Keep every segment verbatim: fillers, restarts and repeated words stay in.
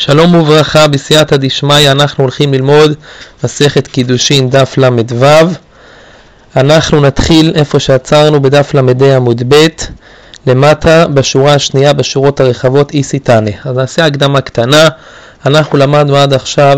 שלום וברכה, בסייעתא דשמיא אנחנו הולכים ללמוד מסכת קידושין דף למד וו. אנחנו נתחיל איפה שעצרנו בדף למד עמוד ב' למטה בשורה השנייה בשורות הרחבות איסי תנא. אז נעשה הקדמה קטנה. אנחנו למדנו עד עכשיו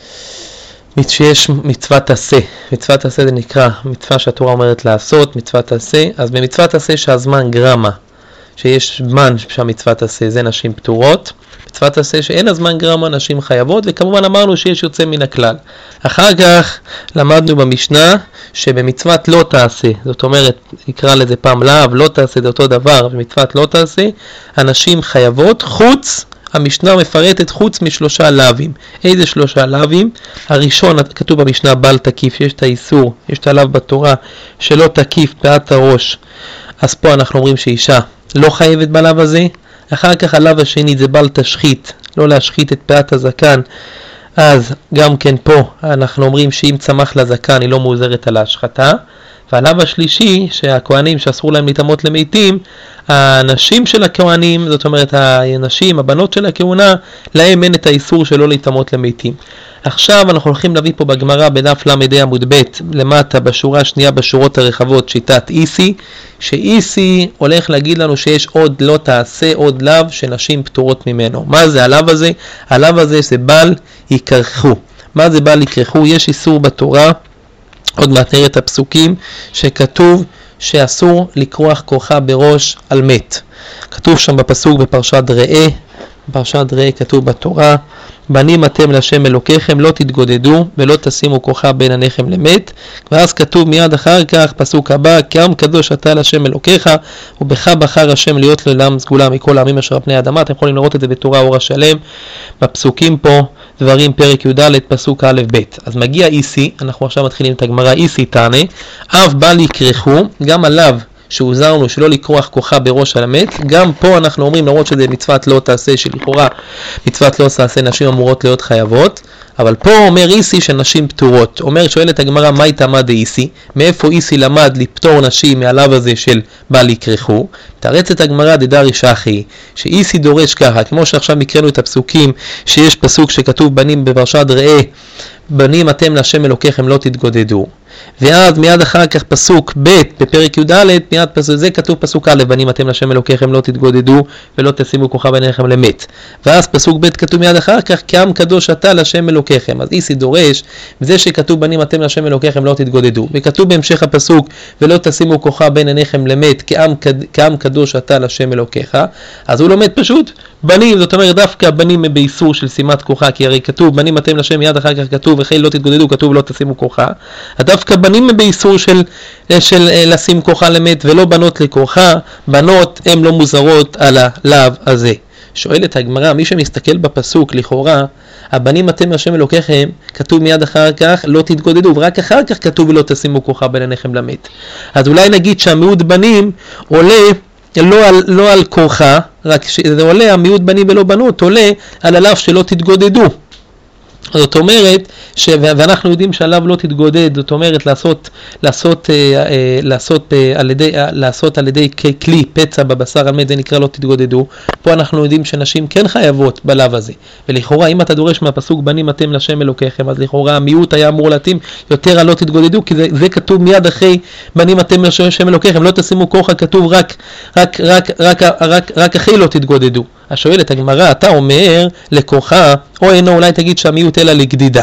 שיש מצוות עשה. מצוות עשה זה נקרא מצווה שהתורה אומרת לעשות, מצוות עשה. אז במצוות עשה שהזמן גרמה, שיש זמן שהמצוות עשה זה נשים פטורות. מצוות עשה שאין הזמן גרמה נשים חייבות, וכמובן אמרנו שיש יוצא מן הכלל. אחר כך למדנו במשנה שבמצוות לא תעשה, זאת אומרת יקרא לזה פעם לאו, לא תעשה זה אותו דבר, במצוות לא תעשה הנשים חייבות, חוץ המשנה מפרטת חוץ משלושה לאווים. איזה שלושה לאווים? הראשון כתוב במשנה בל תקיף, יש את האיסור, יש את הלאו בתורה שלא תקיף פאת הראש, אז פה אנחנו אומרים שאישה לא חייבת בלאו הזה. אחר כך הלאו השני זה בל תשחית, לא להשחית את פאת הזקן, אז גם כן פה אנחנו אומרים שאם צמח לזקן היא לא מעוזרת על ההשחתה. והלאו השלישי שהכהנים שאסור להם להתאמות למתים, הנשים של הכהנים, זאת אומרת הנשים, הבנות של הכהונה, להם אין את האיסור שלא להתאמות למתים. עכשיו אנחנו הולכים להביא פה בגמרא בדף למד עמוד ב' למטה בשורה השנייה בשורות הרחבות שיטת איסי, שאיסי הולך להגיד לנו שיש עוד לא תעשה, עוד לאו שנשים פטורות ממנו. מה זה הלאו הזה? הלאו הזה זה בל יקרחו. מה זה בל יקרחו? יש איסור בתורה, עוד מעט נראה את הפסוקים, שכתוב שאסור לקרוח כורחה בראש על מת. כתוב שם בפסוק בפרשת ראה, בפרשת ראה כתוב בתורה, בנים אתם להשם אלוקיכם לא תתגודדו ולא תשימו כורחה בין עיניכם למת. ואז כתוב מיד אחר כך פסוק הבא, כי עם קדוש אתה להשם אלוקיך ובך בחר השם להיות לעולם סגולה מכל העמים אשר על פני האדמה. אתם יכולים לראות את זה בתורה אור השלם בפסוקים פה, דברים פרק י"ד פסוק א' ב'. אז מגיע איסי, אנחנו עכשיו מתחילים את הגמרא איסי תנא, אף בל יקרחו, גם עליו שהוזרנו שלא לקרוח כורחה בראש על המת, גם פה אנחנו אומרים למרות שזה מצוות לא תעשה, שלכאורה מצוות לא תעשה נשים אמורות להיות חייבות, אבל פה אומר איסי שנשים פטורות. אומר שואלת הגמרא מה יתמה דאיסי, מאיפה איסי למד לפטור נשים מהלאו הזה של בל יקרחו? תרצת הגמרא דדרי שחי, שאיסי דורש ככה, כמו שעכשיו מקראנו את הפסוקים שיש פסוק שכתוב בנים בפרשת ראה, בנים אתם להשם אלוקיכם לא תתגודדו, ואז מיד אחר כך פסוק ב' בפרק י"ד, מיד פסוק זה כתוב פסוק א', בנים אתם להשם אלוקיכם לא תתגודדו ולא תשימו כורחה בין עיניכם למת. ואז פסוק ב' כתוב מיד אחר כך, כי עם קדוש אתה להשם אלוקיכם. אז איסי דורש וזה שכתוב בנים אתם להשם אלוקיכם לא תתגודדו, וכתוב בהמשך הפסוק ולא תשימו כורחה בין עיניכם למת, כי עם, כי עם קדוש אתה להשם אלוקיך, אז הוא לומד פשוט בנים, זאת אומרת דווקא בנים באיסור של שימת כורחה, כי הרי כתוב בנים אתם להשם, מיד אחר כך כתוב וכי לא תתגודדו, כתוב לא תשימו כורחה. דווקא בנים באיסור של, של לשים כורחה למת ולא בנות לכורחה, בנות הן לא מוזרות על הלאו הזה. שואלת הגמרא, מי שמסתכל בפסוק לכאורה, הבנים אתם להשם אלוקיכם, כתוב מיד אחר כך לא תתגודדו, ורק אחר כך כתוב לא תשימו כורחה בין עיניכם למת. אז אולי נגיד שהמיעוט בנים עולה לא על, לא על כורחה, רק שזה עולה, המיעוט בנים ולא בנות עולה על הלאו שלא תתגודדו. זאת אומרת, ש... ואנחנו יודעים שעליו לא תתגודד, זאת אומרת לעשות, לעשות, אה, לעשות, אה, על ידי, לעשות על ידי כלי פצע בבשר על מת, זה נקרא לא תתגודדו. פה אנחנו יודעים שנשים כן חייבות בלאו הזה. ולכאורה אם אתה דורש מהפסוק בנים אתם להשם אלוקיכם, אז לכאורה המיעוט היה אמור להתאים יותר על לא תתגודדו, כי זה, זה כתוב מיד אחרי בנים אתם להשם אלוקיכם, לא תשימו כורחה, כתוב רק, רק, רק, רק, רק, רק, רק אחרי לא תתגודדו. השואלת הגמרא, אתה אומר לכורחה, או אינו, אולי תגיד שהמיעוט אלא לגדידה.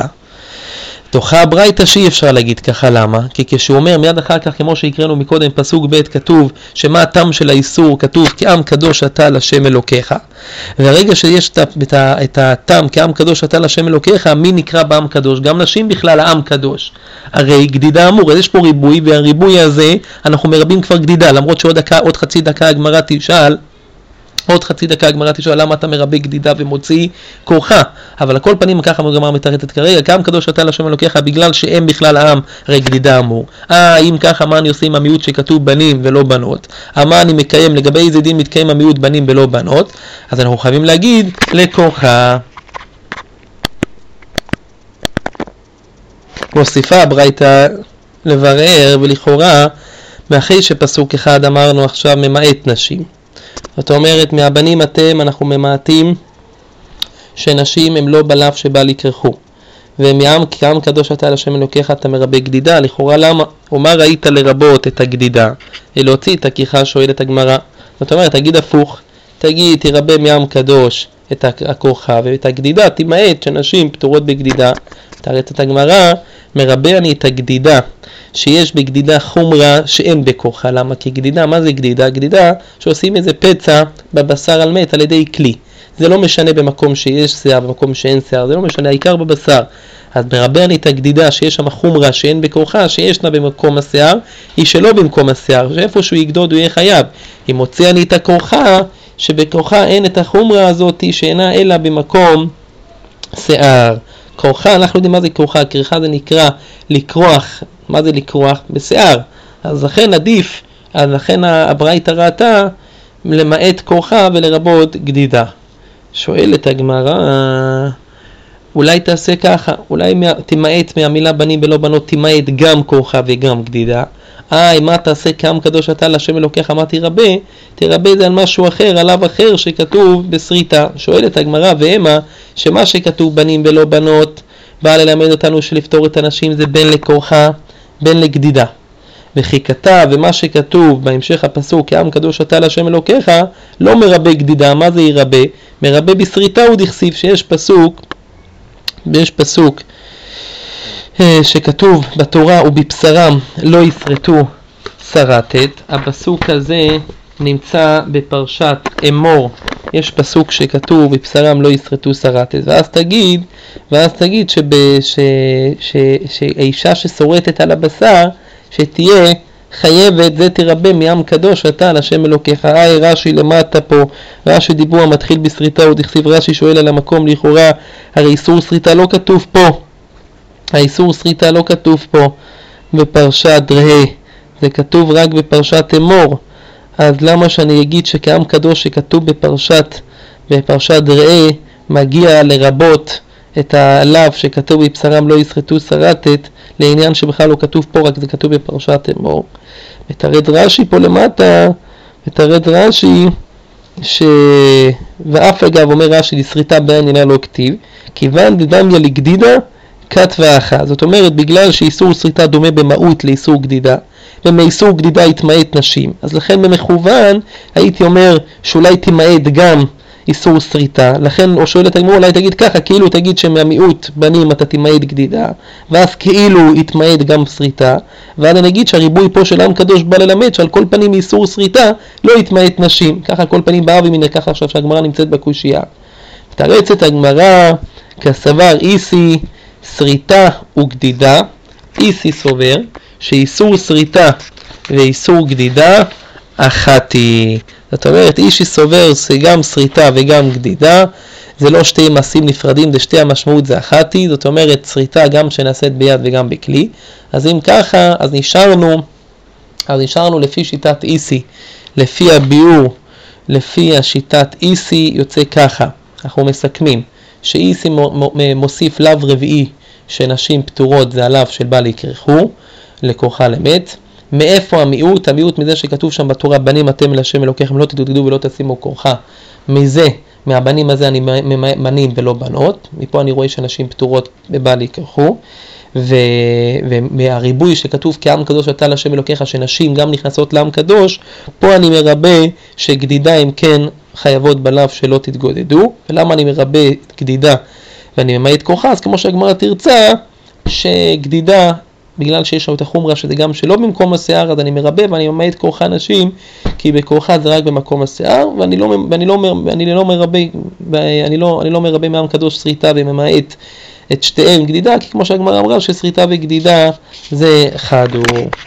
תוכה ברייתא שאי אפשר להגיד ככה, למה? כי כשהוא אומר מיד אחר כך, כמו שהקראנו מקודם, פסוק ב' כתוב שמה הטעם של האיסור, כתוב כי עם קדוש אתה להשם אלוקיך. והרגע שיש את, את הטעם כי עם קדוש אתה להשם אלוקיך, מי נקרא בעם קדוש? גם נשים בכלל העם קדוש. הרי גדידה אמור, אז יש פה ריבוי, והריבוי הזה אנחנו מרבים כבר גדידה, למרות שעוד דקה, עוד חצי דקה הגמרא תשאל, עוד חצי דקה הגמרא תשאל למה אתה מרבה גדידה ומוציא כורחה, אבל הכל פנים ככה הגמרא מתארתת כרגע, כי עם קדוש אתה להשם אלוקיך, בגלל שהם בכלל העם, הרי גדידה אמור. אה, אם ככה מה אני עושה עם המיעוט שכתוב בנים ולא בנות? מה אני מקיים, לגבי איזה דין מתקיים המיעוט בנים ולא בנות? אז אנחנו חייבים להגיד לכורחה. מוסיפה ברייתא לברר ולכאורה, מאחרי שפסוק אחד אמרנו עכשיו ממעט נשים, זאת אומרת מהבנים אתם אנחנו ממעטים שנשים הם לא בלאו שבל יקרחו. ומעם כעם קדוש אתה להשם אלוקיך אתה מרבה גדידה. לכאורה למה? ומה ראית לרבות את הגדידה? להוציא את הכיחה, שואלת הגמרא. זאת אומרת, תגיד הפוך, תגיד תרבה מעם קדוש את הכורחה ואת הגדידה תמעט שנשים פטורות בגדידה. תראה את הגמרא, מרבה אני את הגדידה שיש בגדידה חומרה שאין בכורחה. למה? כי גדידה, מה זה גדידה? גדידה שעושים איזה פצע בבשר על מת על ידי כלי. זה לא משנה במקום שיש שיער, במקום שאין שיער, זה לא משנה, העיקר בבשר. אז מרבה אני את הגדידה שיש שם חומרה שאין בכורחה, שישנה במקום השיער, היא שלא במקום השיער, שאיפה שהוא יגדוד הוא יהיה חייב. אם מוציא אני את הכורחה, שבכורחה אין את החומרה הזאת שאינה אלא במקום שיער. כורחה, אנחנו יודעים מה זה כורחה, כריכה זה נקרא לקרוח. מה זה לקרוח? בשיער. אז לכן עדיף, אז לכן הברייתא ראתה למעט כורחה ולרבות גדידה. שואלת הגמרא, אולי תעשה ככה, אולי תמעט מהמילה בנים ולא בנות, תמעט גם כורחה וגם גדידה. אה, מה תעשה כעם קדוש אתה להשם אלוקיך, מה תרבה? תרבה זה על משהו אחר, עליו אחר שכתוב בסריטה. שואלת הגמרא, והמה שמה שכתוב בנים ולא בנות בא ללמד אותנו שלפתור את הנשים זה בין לכורחה בין לגדידה. וכי כתב, ומה שכתוב בהמשך הפסוק כעם קדוש אתה להשם אלוקיך לא מרבה גדידה. מה זה ירבה? מרבה בסריטה ודכסיב, שיש פסוק יש פסוק שכתוב בתורה ובבשרם לא ישרטו שרטת. הפסוק הזה נמצא בפרשת אמור. יש פסוק שכתוב בבשרם לא ישרטו שרטת, ואז תגיד ואז תגיד שב, ש, ש, שהאישה ששורטת על הבשר שתהיה חייבת, זה תרבה מעם קדוש אתה להשם אלוקיך. היי רש"י למטה פה, רש"י דיבור המתחיל בסריטה ודכסיב. רש"י שואל על המקום, לכאורה הרי איסור סריטה לא כתוב פה, האיסור סריטה לא כתוב פה בפרשת ראה, זה כתוב רק בפרשת אמור. אז למה שאני אגיד שכעם קדוש שכתוב בפרשת בפרשת ראה מגיע לרבות את הלאו שכתוב בבשרם לא ישרטו שרטת, לעניין שבכלל לא כתוב פה, רק זה כתוב בפרשת אמור. מתרד רש"י פה למטה, מתרד רש"י ש... ואף אגב אומר רש"י לסריטה בעין אינה לא כתיב, כיוון דדמיה לגדידה כת ואחה. זאת אומרת, בגלל שאיסור סריטה דומה במהות לאיסור גדידה, ומאיסור גדידה יתמעט נשים, אז לכן במכוון הייתי אומר שאולי תמעט גם איסור סריטה. לכן או שואלת הגמרא, אולי תגיד ככה, כאילו תגיד שמהמיעוט בנים אתה תמעט גדידה, ואז כאילו יתמעט גם סריטה, ואז אני אגיד שהריבוי פה של עם קדוש בא ללמד שעל כל פנים איסור סריטה לא יתמעט נשים. ככה כל פנים באבי מן ככה עכשיו שהגמרא נמצאת בקושייה. תרצת הגמרא כסבר איסי סריטה וגדידה. איסי סובר שאיסור סריטה ואיסור גדידה אחת היא. זאת אומרת, אישי סובר שגם סריטה וגם גדידה זה לא שתי מעשים נפרדים, זה שתי המשמעות זה אחת היא. זאת אומרת, סריטה גם שנעשית ביד וגם בכלי. אז אם ככה, אז נשארנו אז נשארנו לפי שיטת איסי, לפי הביאור, לפי השיטת איסי יוצא ככה. אנחנו מסכמים שאיסי מוסיף לאו רביעי שנשים פטורות זה הלאו של בל יקרחו לכורחה למת. מאיפה המיעוט? המיעוט מזה שכתוב שם בתורה בנים אתם להשם אלוקיכם לא תתגדו ולא תשימו כורחה. מזה, מהבנים הזה אני מנים ולא בנות. מפה אני רואה שנשים פטורות בבל יקרחו. ו... ומהריבוי שכתוב כעם קדוש אתה להשם אלוקיך שנשים גם נכנסות לעם קדוש, פה אני מרבה שגדידה אם כן חייבות בלאו שלא תתגודדו. ולמה אני מרבה גדידה ואני ממעט כורחה? אז כמו שהגמרא תרצה שגדידה בגלל שיש לו את החומרה שזה גם שלא במקום השיער, אז אני מרבה ואני ממעט כורחה נשים, כי בכורחה זה רק במקום השיער, ואני לא ואני לא אני לא מרבה אני לא אני לא מרבה מעם קדוש סריטה וממעט את שתיהם גדידה, כי כמו שהגמרא אמרה שסריטה וגדידה זה חד הוא.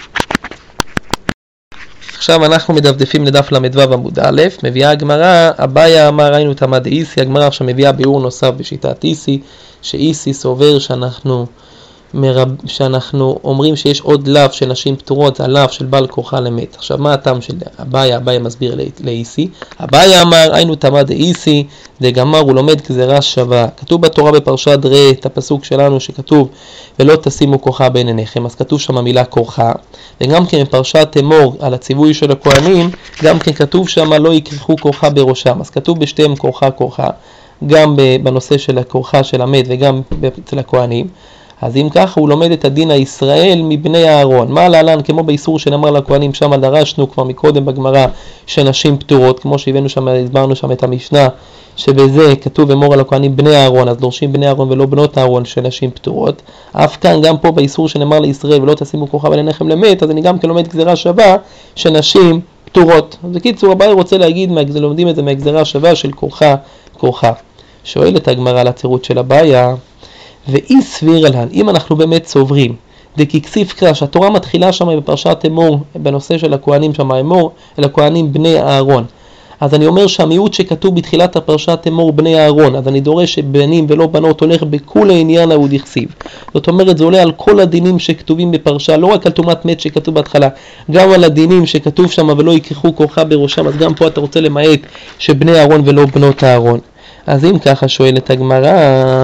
עכשיו אנחנו מדפדפים לדף למדוו עמוד א', מביאה הגמרא, אביה אמר ראינו תמד איסי. הגמרא עכשיו מביאה ביאור נוסף בשיטת איסי, שאיסי סובר שאנחנו מרב, שאנחנו אומרים שיש עוד לאו של נשים פטורות, זה הלאו של בעל כורחה למת. עכשיו מה הטעם של אביה? אביה מסביר לאיסי. אביה אמר היינו תמד איסי דגמר, הוא לומד גזירה שווה. כתוב בתורה בפרשת ראה את הפסוק שלנו שכתוב ולא תשימו כורחה בין עיניכם, אז כתוב שם המילה כורחה. וגם כן בפרשת אמור על הציווי של הכהנים גם כן כתוב שם לא יקרחו כורחה בראשם, אז כתוב בשתיהם כורחה כורחה. גם בנושא של הכורחה של המת וגם אצל הכהנים. אז אם כך הוא לומד את הדין הישראל מבני אהרון. מה להלן, כמו באיסור שנאמר לכהנים, שם דרשנו כבר מקודם בגמרא שנשים פטורות, כמו שהבאנו שם, הסברנו שם את המשנה, שבזה כתוב אמור על הכהנים בני אהרון, אז דורשים בני אהרון ולא בנות אהרון שנשים פטורות. אף כאן גם פה באיסור שנאמר לישראל ולא תשימו כוכב על עיניכם למת, אז אני גם כן לומד גזירה שווה שנשים פטורות. אז בקיצור הבא רוצה להגיד, לומדים את זה מהגזירה השווה של כורחה כורחה. שואלת הגמרא על התירוץ של הבעיה, ואי סביר עלן, אם אנחנו באמת סוברים, דקיקסיף קרא, שהתורה מתחילה שם בפרשת אמור, בנושא של הכהנים שם אמור, אל הכהנים בני אהרון. אז אני אומר שהמיעוט שכתוב בתחילת הפרשת אמור בני אהרון, אז אני דורש שבנים ולא בנות הולך בכל העניין ההוא דכסיב. זאת אומרת, זה עולה על כל הדינים שכתובים בפרשה, לא רק על תומת מת שכתוב בהתחלה, גם על הדינים שכתוב שם ולא יקחו כורחה בראשם, אז גם פה אתה רוצה למעט שבני אהרון ולא בנות אהרון. אז אם ככה שואלת הגמרא,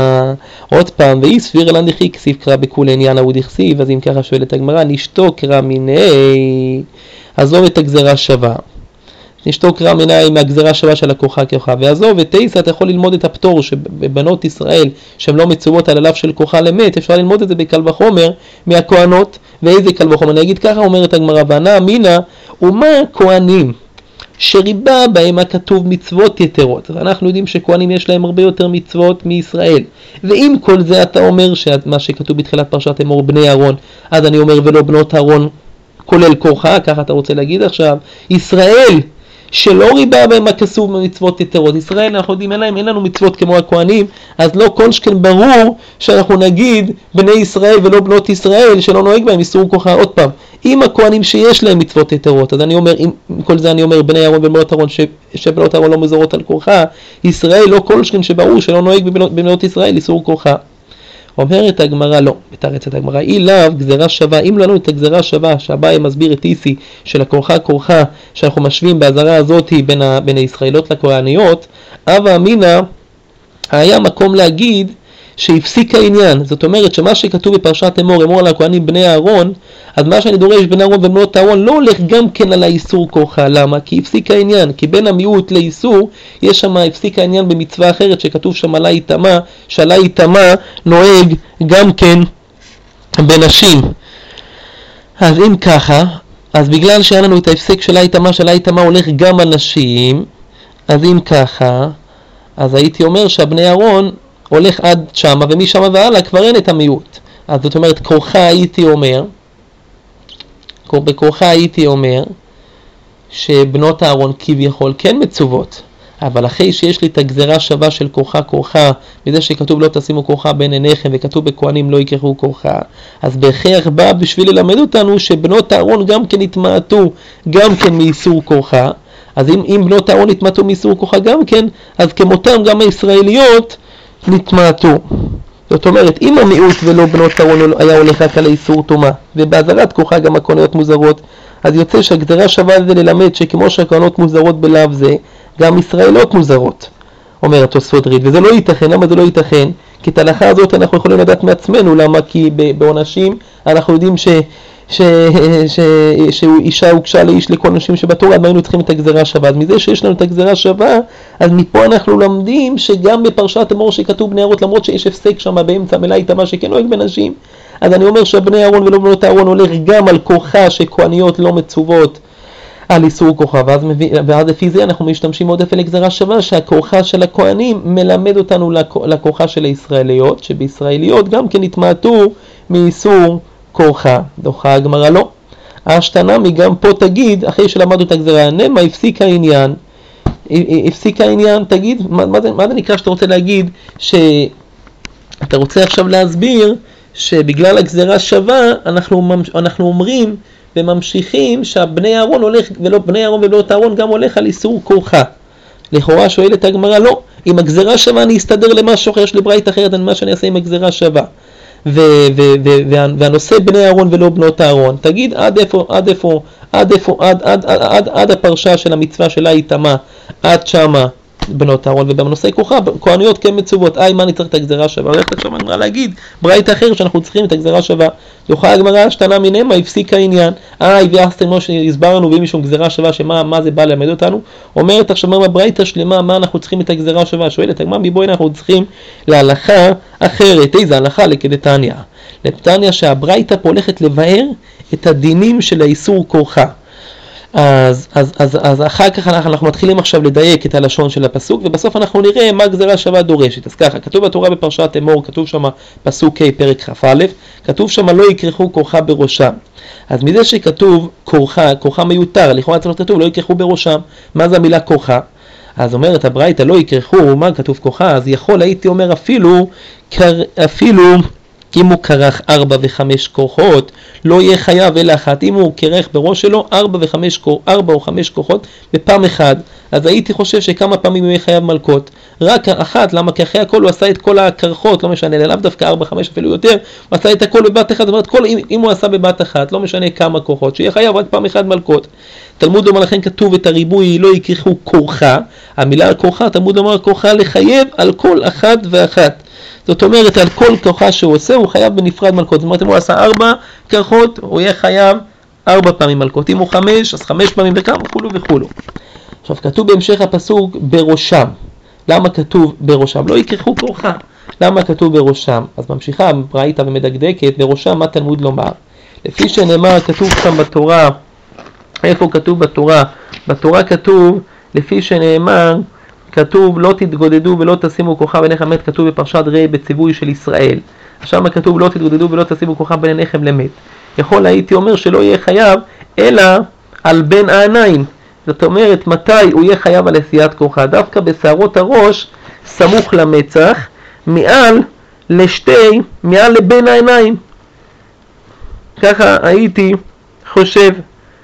עוד פעם, ואי סביר לן דכי כסיף קרא בכל עניין ההוא דכסיב, אז אם ככה שואלת הגמרא, נשתו קרא מיני, עזוב את הגזרה שווה. נשתו קרא מיני מהגזרה שווה של הכורחה כורחה, ועזוב את תייסה, אתה יכול ללמוד את הפטור שבבנות ישראל שהן לא מצוות על עליו של כורחה למת, אפשר ללמוד את זה בקל וחומר מהכהנות. ואיזה קל וחומר? אני אגיד ככה, אומרת הגמרא, וענה אמינה, ומה כהנים שריבה בהם הכתוב מצוות יתרות. אנחנו יודעים שכהנים יש להם הרבה יותר מצוות מישראל. ואם כל זה אתה אומר שמה שכתוב בתחילת פרשת אמור בני אהרון, אז אני אומר ולא בנות אהרון כולל כורחה, ככה אתה רוצה להגיד עכשיו. ישראל שלא ריבה בהם הכתוב מצוות יתרות. ישראל אנחנו יודעים אין, להם, אין לנו מצוות כמו הכהנים, אז לא כל שכן ברור שאנחנו נגיד בני ישראל ולא בנות ישראל שלא נוהג בהם איסור כורחה. עוד פעם, אם הכהנים שיש להם מצוות יתרות, אז אני אומר, אם כל זה אני אומר בני אהרון ובנות אהרון שבנות אהרון לא מזורות על כורחה, ישראל לא כל שכן שברור שלא נוהג בבנות, בבנות ישראל איסור כורחה. אומרת הגמרא לא, מתרצת הגמרא, אי לאו גזרה שווה, אם לנו את הגזרה שווה שהבאי מסביר את איסי של הכורחה כורחה שאנחנו משווים בהזרה הזאת בין, ה, בין הישראלות לכהניות, אבא אמינה היה מקום להגיד שהפסיק העניין. זאת אומרת שמה שכתוב בפרשת אמור, אמור על הכהנים בני אהרון, אז מה שאני דורש בני אהרון ובנות אהרון לא הולך גם כן על האיסור כורחה. למה? כי הפסיק העניין, כי בין המיעוט לאיסור יש שם הפסיק העניין במצווה אחרת שכתוב שם עלי תמה, שעלי תמה נוהג גם כן בנשים. אז אם ככה, אז בגלל שהיה לנו את ההפסק של עלי תמה, שעלי תמה הולך גם על נשים, אז אם ככה, אז הייתי אומר שהבני אהרון הולך עד שמה, ומשמה והלאה כבר אין את המיעוט. אז זאת אומרת, כורחה הייתי אומר, בכורחה הייתי אומר, שבנות אהרון כביכול כן מצוות, אבל אחרי שיש לי את הגזרה שווה של כורחה כורחה, בזה שכתוב לא תשימו כורחה בין עיניכם, וכתוב בכהנים לא יקחו כורחה, אז בהכרח בא בשביל ללמד אותנו שבנות אהרון גם כן התמעטו, גם כן מאיסור כורחה. אז אם, אם בנות אהרון התמעטו מאיסור כורחה גם כן, אז כמותם גם הישראליות נתמעטו. זאת אומרת, אם המיעוט ולא בנות אהרון היה הולך רק על איסור טומאה, ובהזרת כורחה גם הכהניות מוזרות, אז יוצא שהגזרה שווה זה ללמד שכמו שהכהנות מוזרות בלאו זה, גם ישראלות מוזרות, אומר התוספות ריד. וזה לא ייתכן. למה זה לא ייתכן? כי את ההלכה הזאת אנחנו יכולים לדעת מעצמנו. למה? כי בעונשים אנחנו יודעים ש... ש... ש... שאישה הוגשה לאיש לכל נשים שבתורה, אז היינו צריכים את הגזרה שווה. אז מזה שיש לנו את הגזרה שווה, אז מפה אנחנו למדים שגם בפרשת אמור שכתוב בני אהרון, למרות שיש הפסק שם באמצע מלאי תמה שכן נוהג בנשים, אז אני אומר שבני אהרון ולא בנות אהרון הולך גם על כורחה שכהניות לא מצוות על איסור כורחה. ואז, ואז לפי זה אנחנו משתמשים עוד אפל לגזרה שווה שהכורחה של הכהנים מלמד אותנו לכורחה של הישראליות, שבישראליות גם כן התמעטו מאיסור כורחה. דוחה הגמרא לא. השתנמי גם פה תגיד, אחרי שלמדנו את הגזרה, נמה הפסיק העניין, הפסיק העניין, תגיד, מה, מה, זה, מה זה נקרא שאתה רוצה להגיד, שאתה רוצה עכשיו להסביר שבגלל הגזרה שווה אנחנו, אנחנו אומרים וממשיכים שהבני אהרון הולך, ולא בני אהרון ולא אהרון גם הולך על איסור כורחה. לכאורה שואלת הגמרא לא, אם הגזרה שווה אני אסתדר למשהו אחר, יש לי ברית אחרת על מה שאני אעשה עם הגזרה שווה. ו- ו- ו- והנושא בני אהרון ולא בנות אהרון, תגיד עד איפה, עד איפה, עד איפה, עד, עד, עד, עד, עד הפרשה של המצווה של עלי תמה, עד שמה בנות אהרון, ובנושא כוחה, כהניות כן מצוות. איי, מה אני צריך את הגזרה שווה? הולכת עכשיו הגמרא להגיד, ברייתא אחר שאנחנו צריכים את הגזרה שווה. יוכל הגמרא השתנה מנמה, הפסיק העניין. איי, ויחסתם כמו שהסברנו, ואם יש שם גזרה שווה, שמה מה זה בא ללמד אותנו? אומרת עכשיו ברייתא שלמה, מה אנחנו צריכים את הגזרה שווה? שואלת הגמרא, מבואי אנחנו צריכים להלכה אחרת. איזה הלכה? לכדתניא. לתניא שהברייתא פה הולכת לבאר את הדינים של האיסור כורחה. אז, אז, אז, אז אחר כך אנחנו, אנחנו מתחילים עכשיו לדייק את הלשון של הפסוק, ובסוף אנחנו נראה מה גזרה שווה דורשת. אז ככה, כתוב בתורה בפרשת אמור, כתוב שם פסוק ה' פרק כ"א, כתוב שם לא יקרחו כורחה בראשם. אז מזה שכתוב כורחה, כורחה מיותר, לכאורה צריך כתוב לא יקרחו בראשם. מה זה המילה כורחה? אז אומרת הברייתא לא יקרחו, מה כתוב כורחה? אז יכול הייתי אומר אפילו, אפילו אם הוא כרך ארבע וחמש כוחות, לא יהיה חייב אלא אחת. אם הוא כרך בראש שלו ארבע וחמש, ארבע או חמש כוחות בפעם אחד, אז הייתי חושב שכמה פעמים הוא יהיה חייב מלכות. רק אחת, למה? כי אחרי הכל הוא עשה את כל הכרכות, לא משנה, לאו דווקא ארבע, חמש אפילו יותר, הוא עשה את הכל בבת אחת. זאת אומרת, כל, אם, אם הוא עשה בבת אחת, לא משנה כמה כוחות, שיהיה חייב רק פעם אחת מלכות. תלמוד אומר לכן כתוב את הריבוי לא יקרחו כורחה. המילה כורחה, תלמוד אומר כורחה לחייב על כל אחת ואחת. זאת אומרת, על כל כוחה שהוא עושה, הוא חייב בנפרד מלכות. זאת אומרת, אם הוא עשה ארבע כוחות, הוא יהיה חייב ארבע פעמים מלכות. אם הוא חמש, אז חמש פעמים וכמה, וכולו וכולו. עכשיו, כתוב בהמשך הפסוק בראשם. למה כתוב בראשם? לא יקרחו כורחה. למה כתוב בראשם? אז ממשיכה ברייתא ומדקדקת, בראשם מה תלמוד לומר? לפי שנאמר, כתוב שם בתורה, איפה כתוב בתורה? בתורה כתוב, לפי שנאמר, כתוב לא תתגודדו ולא תשימו כוכב בעיניכם למת, כתוב בפרשת ראה בציווי של ישראל. עכשיו כתוב לא תתגודדו ולא תשימו כוכב בעיניכם למת. יכול הייתי אומר שלא יהיה חייב אלא על בין העיניים. זאת אומרת, מתי הוא יהיה חייב על עשיית כוכב? דווקא בשערות הראש סמוך למצח, מעל לשתי, מעל לבין העיניים. ככה הייתי חושב.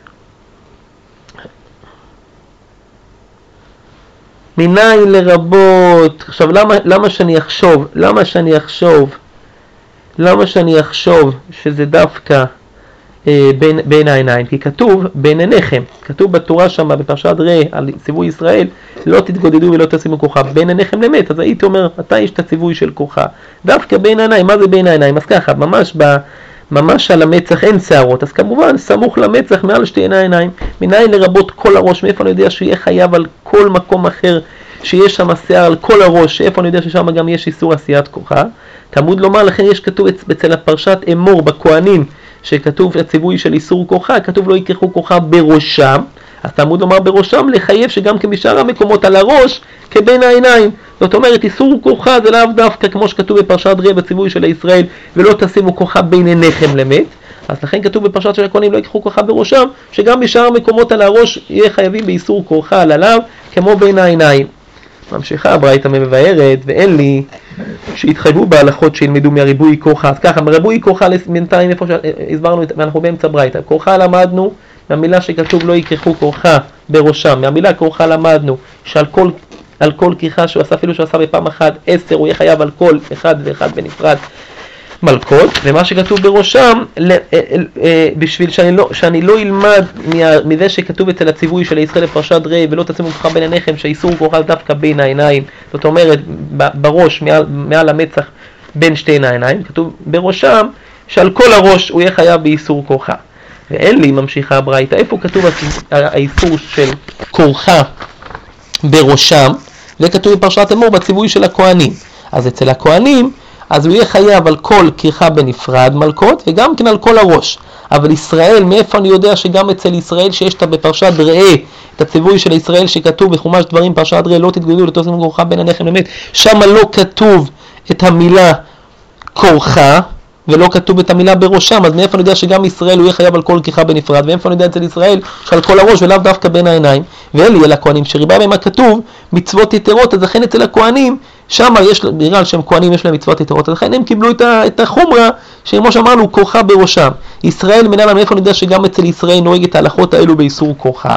מניין לרבות. עכשיו למה, למה שאני אחשוב, למה שאני אחשוב, למה שאני אחשוב שזה דווקא אה, בין, בין העיניים? כי כתוב בין עיניכם, כתוב בתורה שם בפרשת ראה על ציווי ישראל, לא תתגודדו ולא תשימו כוכב, בין עיניכם למת. אז הייתי אומר, מתי יש את הציווי של כוכב? דווקא בין העיניים. מה זה בין העיניים? אז ככה, ממש ב... ממש על המצח אין שערות, אז כמובן סמוך למצח מעל שתי העיניים. מניין לרבות כל הראש, מאיפה אני יודע שיהיה חייב על כל מקום אחר שיש שם שיער על כל הראש, איפה אני יודע ששם גם יש איסור עשיית כוכב? תלמוד לומר, לכן יש כתוב אצל הפרשת אמור בכהנים, שכתוב הציווי של איסור כוכב, כתוב לא יקרחו כוכב בראשם. אז תלמוד לומר בראשם לחייב שגם כמשאר המקומות על הראש כבין העיניים. זאת אומרת, איסור כוכב זה לאו דווקא כמו שכתוב בפרשת ראה בציווי של ישראל, ולא תשימו כוכב בין עיניכם למת. אז לכן כתוב בפרשת של הכהנים לא יקחו כוכב בראשם, שגם בשאר המקומות על הראש יהיה חייבים באיסור כוכב עליו כמו בין העיניים. ממשיכה הברייתא מבארת, ואין לי שהתחייבו בהלכות שילמדו מהריבוי כוכב. אז ככה, מריבוי כוכב בינתיים איפה שהסברנו, ואנחנו באמצע ברייתא. כוכב למדנו מהמילה שכתוב לא יקחו כוכב בראשם. מהמילה כוכב למדנו שעל כל על כל כריכה שהוא עשה, אפילו שהוא עשה בפעם אחת עשר, הוא יהיה חייב על כל אחד ואחד בנפרד מלכות. ומה שכתוב בראשם, בשביל שאני לא, שאני לא אלמד מזה שכתוב אצל הציווי של ישראל לפרשת ראה ולא תשימו כוכב בין עיניכם, שהאיסור כוכב דווקא בין העיניים, זאת אומרת בראש מעל, מעל המצח בין שתי העיניים, כתוב בראשם שעל כל הראש הוא יהיה חייב באיסור כוכב. ואין לי, ממשיכה הברייתא, איפה כתוב האיסור של כוכב בראשם? זה כתוב בפרשת אמור בציווי של הכהנים. אז אצל הכהנים, אז הוא יהיה חייב על כל כריכה בנפרד מלכות, וגם כן על כל הראש. אבל ישראל, מאיפה אני יודע שגם אצל ישראל שיש את בפרשת ראה, את הציווי של ישראל שכתוב בחומש דברים, פרשת ראה, לא תתגודדו ולא תשימו כוכב בין עיניכם למת, שם לא כתוב את המילה כורחה, ולא כתוב את המילה בראשם. אז מאיפה אני יודע שגם ישראל הוא יהיה חייב על כל כריכה בנפרד, ואיפה אני יודע אצל ישראל שעל כל הראש ולאו דווקא בין העיניים? ואלה אל הכהנים שריבה בהם הכתוב מצוות יתרות, אז לכן אצל הכהנים שם יש, בגלל שהם כהנים יש להם מצוות יתרות, אז לכן הם קיבלו את, את החומרה שכמו שאמרנו כורחה בראשם. ישראל מנהל, מאיפה אני יודע שגם אצל ישראל נוהג את ההלכות האלו באיסור כורחה?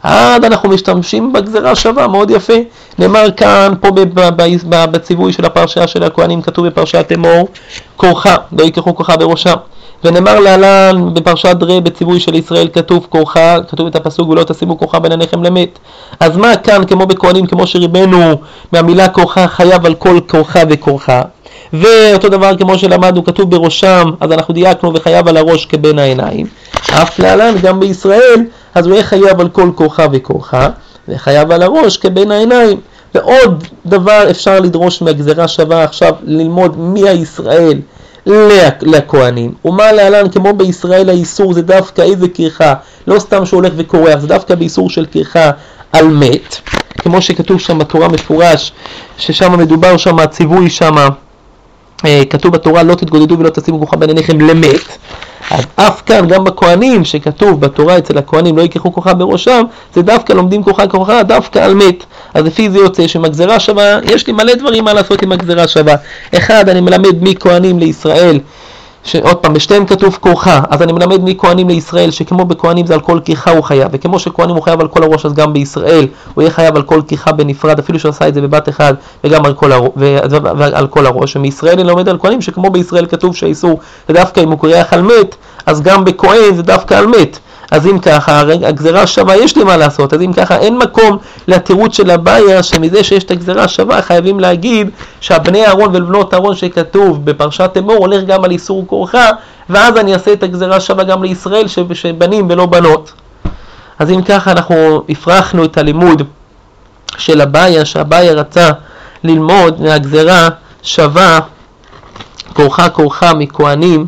אז אנחנו משתמשים בגזרה שווה, מאוד יפה. נאמר כאן, פה בציווי של הפרשה של הכהנים, כתוב בפרשת אמור, כורחה, לא ייקחו כורחה בראשם. ונאמר להלן בפרשת ראה בציווי של ישראל כתוב כורחה, כתוב את הפסוק ולא תשימו כורחה בין עיניכם למת. אז מה כאן כמו בכהנים, כמו שריבנו מהמילה כורחה חייב על כל כורחה וכורחה, ואותו דבר כמו שלמדנו כתוב בראשם, אז אנחנו דייקנו וחייב על הראש כבין העיניים. אף להלן גם בישראל, אז הוא יהיה חייב על כל כורחה וכורחה, וחייב על הראש כבין העיניים. ועוד דבר אפשר לדרוש מהגזרה שווה עכשיו, ללמוד מי הישראל לכהנים. ומה להלן כמו בישראל האיסור זה דווקא איזה כרחה, לא סתם שהוא הולך וקורח, זה דווקא באיסור של כרחה על מת, כמו שכתוב שם בתורה מפורש, ששם מדובר שם, הציווי שם, כתוב בתורה לא תתגודדו ולא תשימו כורחה בין עיניכם למת. אז אף כאן גם בכהנים שכתוב בתורה אצל הכהנים לא ייקחו כורחה בראשם, זה דווקא לומדים כורחה כורחה דווקא על מת. אז לפי זה יוצא שמגזרה שווה, יש לי מלא דברים מה לעשות עם הגזרה שווה. אחד, אני מלמד מכהנים לישראל, שעוד פעם בשתיהם כתוב כורחה, אז אני מלמד מכהנים לישראל שכמו בכהנים זה על כל כרחה הוא חייב, וכמו שכהנים הוא חייב על כל הראש, אז גם בישראל הוא יהיה חייב על כל כרחה בנפרד, אפילו שעשה את זה בבת אחד, וגם על כל, הר... ועל כל הראש. ומישראל אני לומד על כהנים שכמו בישראל כתוב שהאיסור זה דווקא אם הוא קורח על מת, אז גם בכהן זה דווקא על מת. אז אם ככה, הגזרה שווה יש לי מה לעשות. אז אם ככה, אין מקום לתירוץ של הבעיה שמזה שיש את הגזרה שווה חייבים להגיד שהבני אהרון ולבנות אהרון שכתוב בפרשת אמור הולך גם על איסור כורחה, ואז אני אעשה את הגזרה שווה גם לישראל שבנים ולא בנות. אז אם ככה אנחנו הפרחנו את הלימוד של הבעיה, שהבעיה רצה ללמוד מהגזרה שווה כורחה כורחה מכהנים,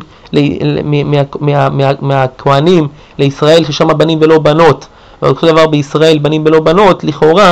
מהכהנים לישראל ששם בנים ולא בנות, ואותו דבר בישראל בנים ולא בנות, לכאורה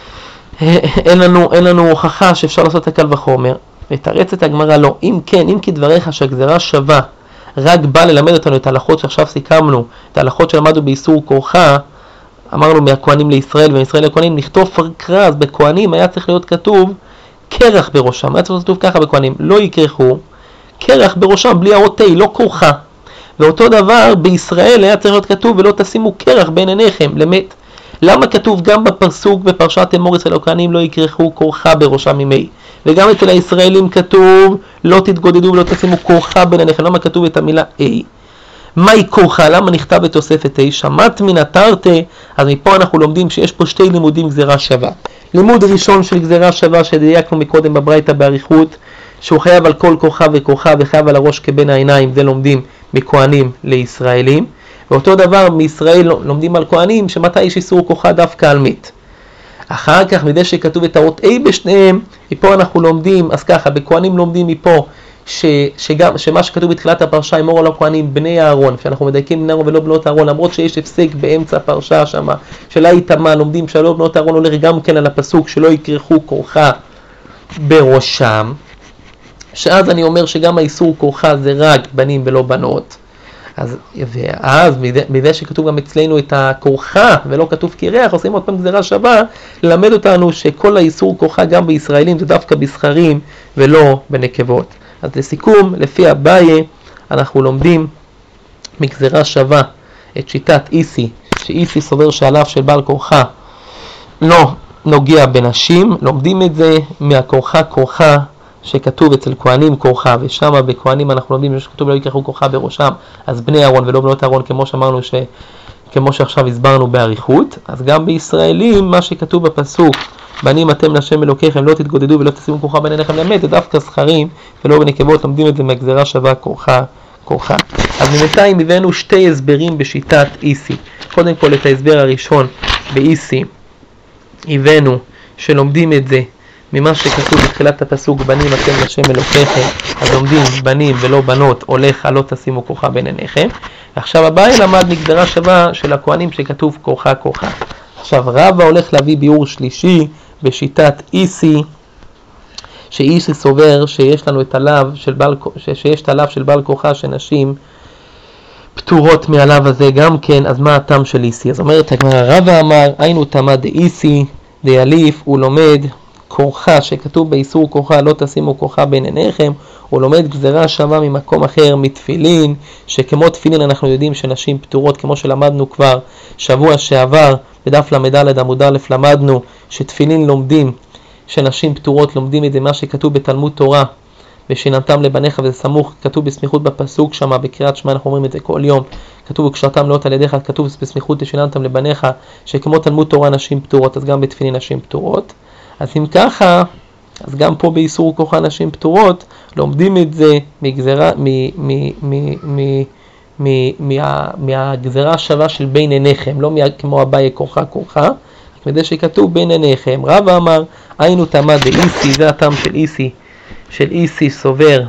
אין לנו, אין לנו הוכחה שאפשר לעשות הקל וחומר. ותרצת הגמרא לא, אם כן, אם כדבריך שהגזרה שווה רק בא ללמד אותנו את ההלכות שעכשיו סיכמנו, את ההלכות שלמדנו באיסור כורחה, אמרנו מהכהנים לישראל ומישראל לכהנים, נכתוב כרז בכהנים היה צריך להיות כתוב קרח בראשם, היה צריך להיות כתוב ככה בכהנים, לא יקרחו קרח בראשם בלי האות ת', לא כורחה. ואותו דבר בישראל היה צריך להיות כתוב ולא תשימו קרח בין עיניכם למת. למה כתוב גם בפסוק בפרשת אמור אצל הכהנים לא יקרחו כורחה בראשם ממי, וגם אצל הישראלים כתוב לא תתגודדו ולא תשימו כורחה בין עיניכם? למה כתוב את המילה A? מהי כורחה? למה נכתב בתוספת A? שמעת מן התרתי. אז מפה אנחנו לומדים שיש פה שתי לימודים גזרה שווה. לימוד ראשון של גזרה שווה שדייקנו מקודם בברייתא באריכות, שהוא חייב על כל כורחה וכורחה וחייב על הראש כבין העיניים, זה לומדים מכהנים לישראלים. ואותו דבר מישראל לומדים על כהנים שמתי יש איסור כורחה דווקא על מת. אחר כך מדי שכתוב את האות A בשניהם, מפה אנחנו לומדים, אז ככה בכהנים לומדים מפה ש, שגם, שמה שכתוב בתחילת הפרשה אמור על הכהנים בני אהרון, שאנחנו מדייקים בני אהרון ולא בנות אהרון, למרות שיש הפסק באמצע הפרשה שמה שלה יתמה, לומדים שלא בנות אהרון הולך גם כן על הפסוק שלא יקרחו כורחה בראשם, שאז אני אומר שגם האיסור כורחה זה רק בנים ולא בנות. אז, ואז בזה שכתוב גם אצלנו את הכורחה ולא כתוב קרח, עושים עוד פעם גזרה שווה ללמד אותנו שכל האיסור כורחה גם בישראלים זה דווקא בזכרים ולא בנקבות. אז לסיכום, לפי הבעיה אנחנו לומדים מגזרה שווה את שיטת איסי, שאיסי סובר שעליו של בעל כורחה לא נוגע בנשים, לומדים את זה מהכורחה כורחה שכתוב אצל כהנים כורחה, ושם בכהנים אנחנו לומדים שכתוב לא יקרחו כורחה בראשם, אז בני אהרון ולא בנות אהרון, כמו שאמרנו ש... כמו שעכשיו הסברנו באריכות. אז גם בישראלים מה שכתוב בפסוק בנים אתם להשם אלוקיכם לא תתגודדו ולא תשימו כורחה בין עיניכם למת, זה דווקא זכרים ולא בנקבות, לומדים את זה מהגזרה שווה כורחה כורחה. אז בינתיים הבאנו שתי הסברים בשיטת איסי. קודם כל את ההסבר הראשון באיסי הבאנו שלומדים את זה ממה שכתוב בתחילת הפסוק בנים אתם להשם אלוקיכם, אז לומדים בנים ולא בנות הולך על לא תשימו כורחה בין עיניכם. עכשיו הבעיה למד מגזרה שווה של הכהנים שכתוב כורחה כורחה. עכשיו רבא הולך להביא ביאור שלישי בשיטת איסי, שאיסי סובר שיש לנו את הלאו של בעל, שיש את הלאו של בעל כורחה שנשים פטורות מהלאו הזה גם כן. אז מה הטעם של איסי? אז אומרת הגמרא רבא אמר היינו תמא דאיסי דיאליף, הוא לומד כורחה, שכתוב באיסור כורחה, לא תשימו כורחה בין עיניכם, הוא לומד גזרה שווה ממקום אחר, מתפילין, שכמו תפילין אנחנו יודעים שנשים פטורות, כמו שלמדנו כבר שבוע שעבר, בדף למדלת עמוד א' למדנו, שתפילין לומדים, שנשים פטורות לומדים את זה, מה שכתוב בתלמוד תורה, ושיננתם לבניך, וזה סמוך, כתוב בסמיכות בפסוק שם, בקריאת שמע אנחנו אומרים את זה כל יום, כתוב וקשרתם לאות על ידיך, כתוב בסמיכות ושיננתם לבניך, שכמו תלמוד תורה נשים פטורות, אז גם בתפילין נשים פטורות. אז אם ככה, אז גם פה באיסור כורחה נשים פטורות, לומדים את זה מגזרה, מ, מ, מ, מ, מ, מה, מהגזרה השווה של בין עיניכם, לא כמו אביי כורחה כורחה, כדי שכתוב בין עיניכם. רבא אמר, היינו תמה דאיסי, זה הטעם של איסי, של איסי סובר,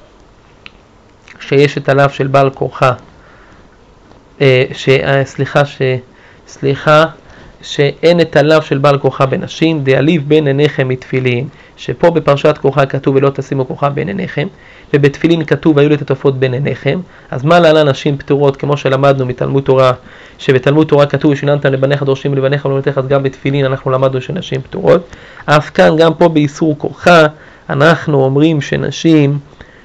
שיש את עליו של בעל כורחה, אה, ש, אה, סליחה, ש, סליחה, שאין את עליו של בעל כורחה בנשים, דעליב בין עיניכם מתפילין, שפה בפרשת כורחה כתוב ולא תשימו כורחה בין עיניכם, ובתפילין כתוב היו לטטפות בין עיניכם. אז מה לעלה נשים פטורות, כמו שלמדנו מתלמוד תורה, שבתלמוד תורה כתוב ושיננתם לבניך דורשים ולבניך ולבניך, אז גם בתפילין אנחנו למדנו שנשים פטורות. אף כאן גם פה באיסור כורחה אנחנו אומרים שנשים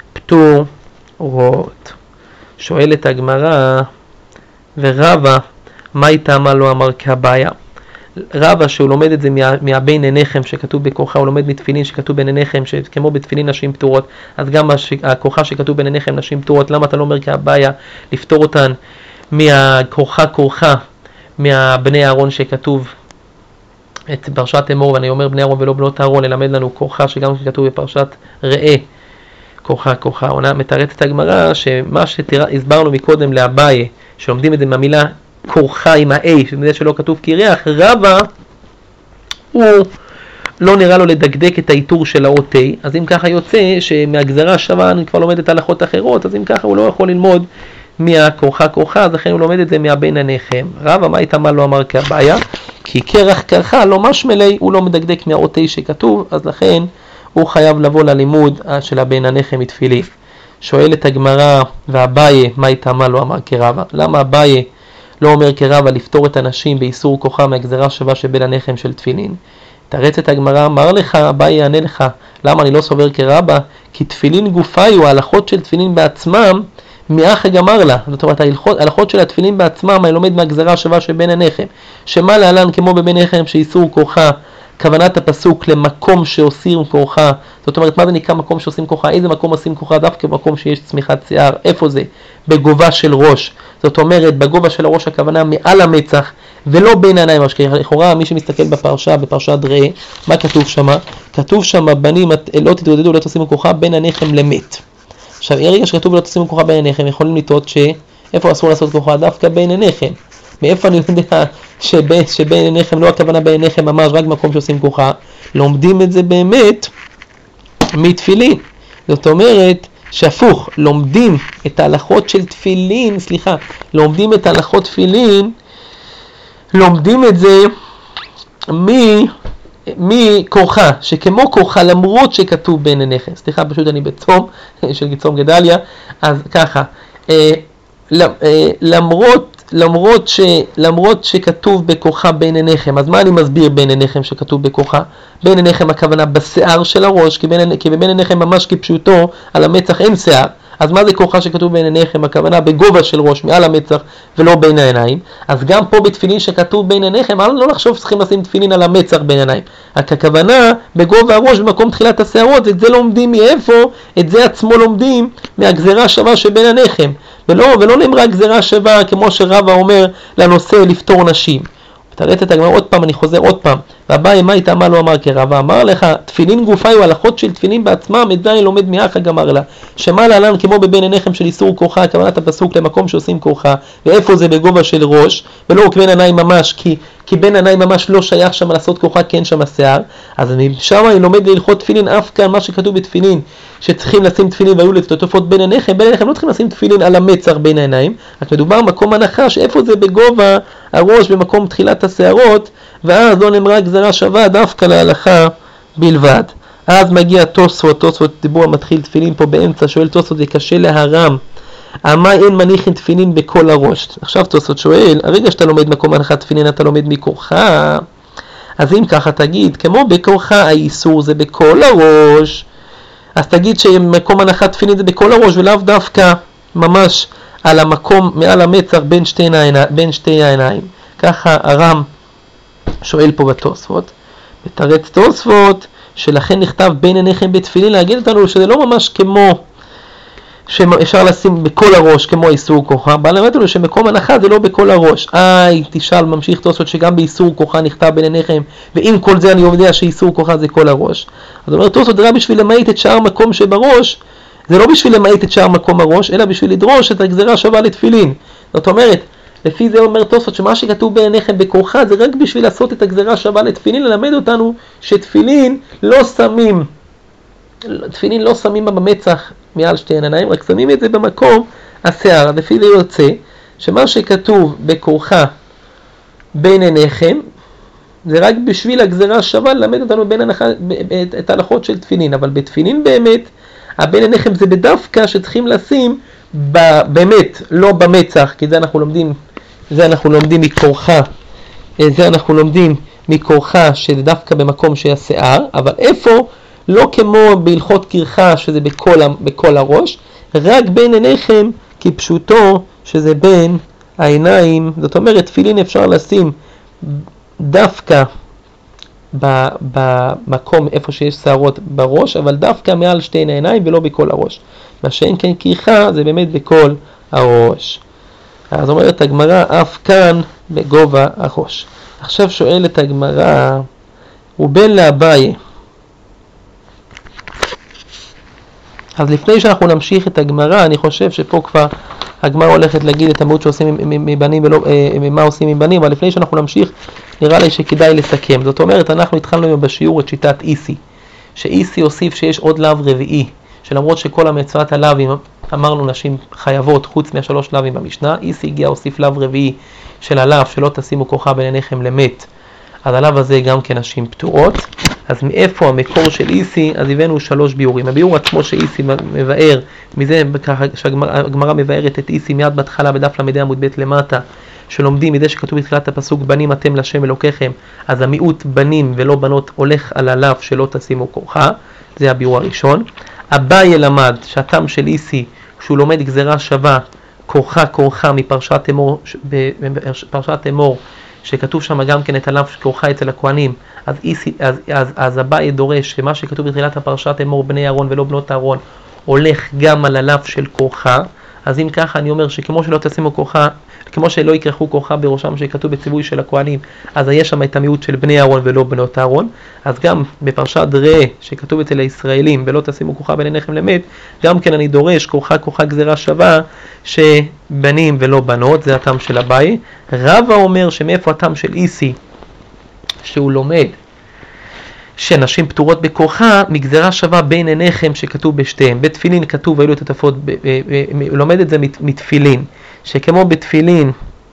פטורות. שואלת הגמרא, ורבא מה טעמה לא אמר כבעיה? רבא שהוא לומד את זה מה, מהבין עיניכם שכתוב בכורחה, הוא לומד מתפילין שכתוב בין עיניכם, שכמו בתפילין נשים פטורות, אז גם הכורחה שכתוב בין עיניכם נשים פטורות, למה אתה לא אומר כבעיה לפתור אותן מהכורחה כורחה, מהבני אהרון שכתוב את פרשת אמור, ואני אומר בני אהרון ולא בנות אהרון, ללמד לנו כורחה שגם כתוב בפרשת ראה, כורחה כורחה. עונה מתרצת הגמרא שמה שהסברנו מקודם לאביי, שלומדים את זה מהמילה כורחה עם ה-A, שזה שלא כתוב כירח, רבא הוא לא נראה לו לדקדק את האיתור של האות A, אז אם ככה יוצא שמהגזרה שווה אני כבר לומד את הלכות אחרות, אז אם ככה הוא לא יכול ללמוד מהכורחה כורחה, אז לכן הוא לומד את זה מהבין עיניכם. רבא מה איתה מה לא אמר כבעיה? כי כרח כרחה לא משמלי, הוא לא מדקדק מהאות A שכתוב, אז לכן הוא חייב לבוא ללימוד של הבין עיניכם מתפילין. שואלת הגמרא, ואביי מה איתה מה לא אמר כרבא? למה אביי לא אומר כרבא לפתור את הנשים באיסור כורחה מהגזרה שווה שבין עיניכם של תפילין? תרצת הגמרא, אמר לך, אביי יענה לך, למה אני לא סובר כרבא? כי תפילין גופיו, ההלכות של תפילין בעצמם, מאחי גמר לה. זאת אומרת, ההלכות של התפילין בעצמם, אני לומד מהגזרה שווה שבין עיניכם. שמה להלן כמו בבין עיניכם שאיסור כורחה, כוונת הפסוק למקום שעושים כורחה. זאת אומרת, מה זה נקרא מקום שעושים כורחה? איזה מקום עושים כורחה? דווקא במקום שיש צמיחת שיער. איפה זה? בגובה של ראש. זאת אומרת, בגובה של הראש הכוונה מעל המצח, ולא בין העיניים. לכאורה, מי שמסתכל בפרשה, בפרשת ראה, מה כתוב שמה? כתוב שמה, בנים, לא תתעודדו, לא תשימו כורחה בין עיניכם למת. עכשיו, הרגע שכתוב לא תשימו כורחה בין עיניכם, יכולים לטעות שאיפה אסור לעשות כורחה? דווקא בין עיניכם. מאיפה אני יודע שבין, שבין עיניכם, לא הכוונה בין עיניכם ממש, רק מקום שעושים כורחה? לומדים את זה באמת מתפילין. זאת אומרת, שהפוך, לומדים את ההלכות של תפילין, סליחה, לומדים את ההלכות תפילין, לומדים את זה מכורחה, שכמו כורחה, למרות שכתוב בין עיניכם. סליחה, פשוט אני בצום, של צום גדליה, אז ככה, למרות, למרות, ש, למרות שכתוב בכורחה בין עיניכם, אז מה אני מסביר בין עיניכם שכתוב בכורחה? בין עיניכם הכוונה בשיער של הראש, כי, בין, כי בבין עיניכם ממש כפשוטו, על המצח אין שיער. אז מה זה כורחה שכתוב בין עיניכם? הכוונה בגובה של ראש, מעל המצח ולא בין העיניים. אז גם פה בתפילין שכתוב בין עיניכם, לא לחשוב שצריכים לשים תפילין על המצח בין העיניים. הכוונה בגובה הראש במקום תחילת השערות, את זה לומדים מאיפה? את זה עצמו לומדים מהגזרה שווה שבין עיניכם. ולא, ולא נאמרה גזרה שווה כמו שרבא אומר לנושא לפתור נשים. תראה את הגמרא עוד פעם, אני חוזר עוד פעם. ואביי מה איתה מה לא אמר כרבא? אמר לך, תפילין גופיו, הלכות של תפילין בעצמם, את זה אני לומד מאחי גמר לה. שמה להלן כמו בבין עיניכם של איסור כורחה, כוונת הפסוק למקום שעושים כורחה, ואיפה זה בגובה של ראש, ולא רק בין עיניים ממש, כי, כי בין עיניים ממש לא שייך שם לעשות כורחה, כי אין שם השיער. אז שם אני לומד להלכות תפילין, אף כאן מה שכתוב בתפילין, שצריכים לשים תפילין והיו לטטפות בין עיניכם, בין עיניכם לא צריכים לשים תפילין על המצח בין העיניים, רק מדובר מקום הנחש, איפה זה בגובה הראש במקום תחילת השערות, ואז לא נאמרה גזרה שווה דווקא להלכה בלבד. אז מגיע תוספות, תוספות דיבור המתחיל תפילין פה באמצע, שואל תוספות, זה קשה להרם, אמה אין מניחין תפילין בכל הראש. עכשיו תוספות שואל, הרגע שאתה לומד מקום הנחת תפילין, אתה לומד מכורחה, אז אם ככה תגיד, כמו בכורך האיסור זה בכל הראש, אז תגיד שמקום הנחת תפילין זה בכל הראש, ולאו דווקא ממש על המקום מעל המצח בין שתי, בין שתי העיניים. ככה הרם שואל פה בתוספות, מתרץ תוספות, שלכן נכתב בין עיניכם בתפילין, להגיד אותנו שזה לא ממש כמו שאפשר לשים בכל הראש כמו איסור כוחה, אבל למד לנו שמקום הנחה זה לא בכל הראש. איי, תשאל, ממשיך תוספות שגם באיסור כוחה נכתב בין עיניכם, ועם כל זה אני יודע שאיסור כוחה זה כל הראש. אז אומר תוספות, זה רק בשביל למעט את שאר מקום שבראש, זה לא בשביל למעט את שאר מקום הראש, אלא בשביל לדרוש את הגזרה שווה לתפילין. זאת אומרת, לפי זה אומר תוספות שמה שכתוב בין עיניכם בכוחה זה רק בשביל לעשות את הגזרה שווה לתפילין, ללמד אותנו שתפילין לא שמים, תפילין לא שמים במצח מעל שתי עיניים, רק שמים את זה במקום השיער. לפי זה יוצא שמה שכתוב בכוחה בין עיניכם זה רק בשביל הגזרה שווה ללמד אותנו בין הנחה, את ההלכות של תפילין. אבל בתפילין באמת הבין עיניכם זה בדווקא שצריכים לשים באמת לא במצח, כי זה אנחנו לומדים, זה אנחנו לומדים מכוחה, זה אנחנו לומדים מכוחה שזה דווקא במקום שהשיער, אבל איפה? לא כמו בהלכות קרחה שזה בכל, בכל הראש, רק בין עיניכם כפשוטו שזה בין העיניים. זאת אומרת, תפילין אפשר לשים דווקא במקום איפה שיש שערות בראש, אבל דווקא מעל שתי העיניים ולא בכל הראש. מה שאין כן קרחה זה באמת בכל הראש. אז אומרת הגמרא, אף כאן בגובה הראש. עכשיו שואלת הגמרא, הוא בן לאביי. אז לפני שאנחנו נמשיך את הגמרא, אני חושב שפה כבר הגמרא הולכת להגיד את המהות שעושים מבנים ולא, מה עושים מבנים, אבל לפני שאנחנו נמשיך, נראה לי שכדאי לסכם. זאת אומרת, אנחנו התחלנו בשיעור את שיטת איסי, שאיסי הוסיף שיש עוד לאו רביעי, שלמרות שכל המצוות הלאווים, אמרנו נשים חייבות חוץ מהשלוש לאווים במשנה, איסי הגיע הוסיף לאו רביעי של הלאו שלא תשימו כוחה בין עיניכם למת, אז הלאו הזה גם כן נשים פטורות. אז מאיפה המקור של איסי? אז הבאנו שלוש ביורים. הביור עצמו שאיסי מבאר, מזה ככה שהגמרא מבארת את איסי מיד בהתחלה בדף למדי עמוד ב' למטה, שלומדים מזה שכתוב בתחילת הפסוק בנים אתם לשם אלוקיכם, אז המיעוט בנים ולא בנות הולך על הלאו שלא תשימו כוחה, זה הביור הראשון. אביי למד שהטעם של איסי כשהוא לומד גזרה שווה כוחה כוחה מפרשת אמור, בפרשת אמור שכתוב שם גם כן את הלאו כוחה אצל הכהנים, אז, איסי, אז, אז, אז אביי דורש שמה שכתוב בתחילת הפרשת אמור בני אהרון ולא בנות אהרון הולך גם על הלאו של כוחה. אז אם ככה אני אומר שכמו שלא תשימו כוחה, כמו שלא יקרחו כוחה בראשם שכתוב בציווי של הכהנים, אז יש שם את המיעוט של בני אהרון ולא בנות אהרון. אז גם בפרשת ראה שכתוב אצל הישראלים ולא תשימו כוחה בין עיניכם למת, גם כן אני דורש כוחה כוחה גזרה שווה שבנים ולא בנות, זה הטעם של אביי. רבא אומר שמאיפה הטעם של איסי שהוא לומד שנשים פטורות בכוחה מגזרה שווה בין עיניכם שכתוב בשתיהם. בתפילין כתוב ואילו את התפות, הוא לומד את זה מתפילין, שכמו בתפילין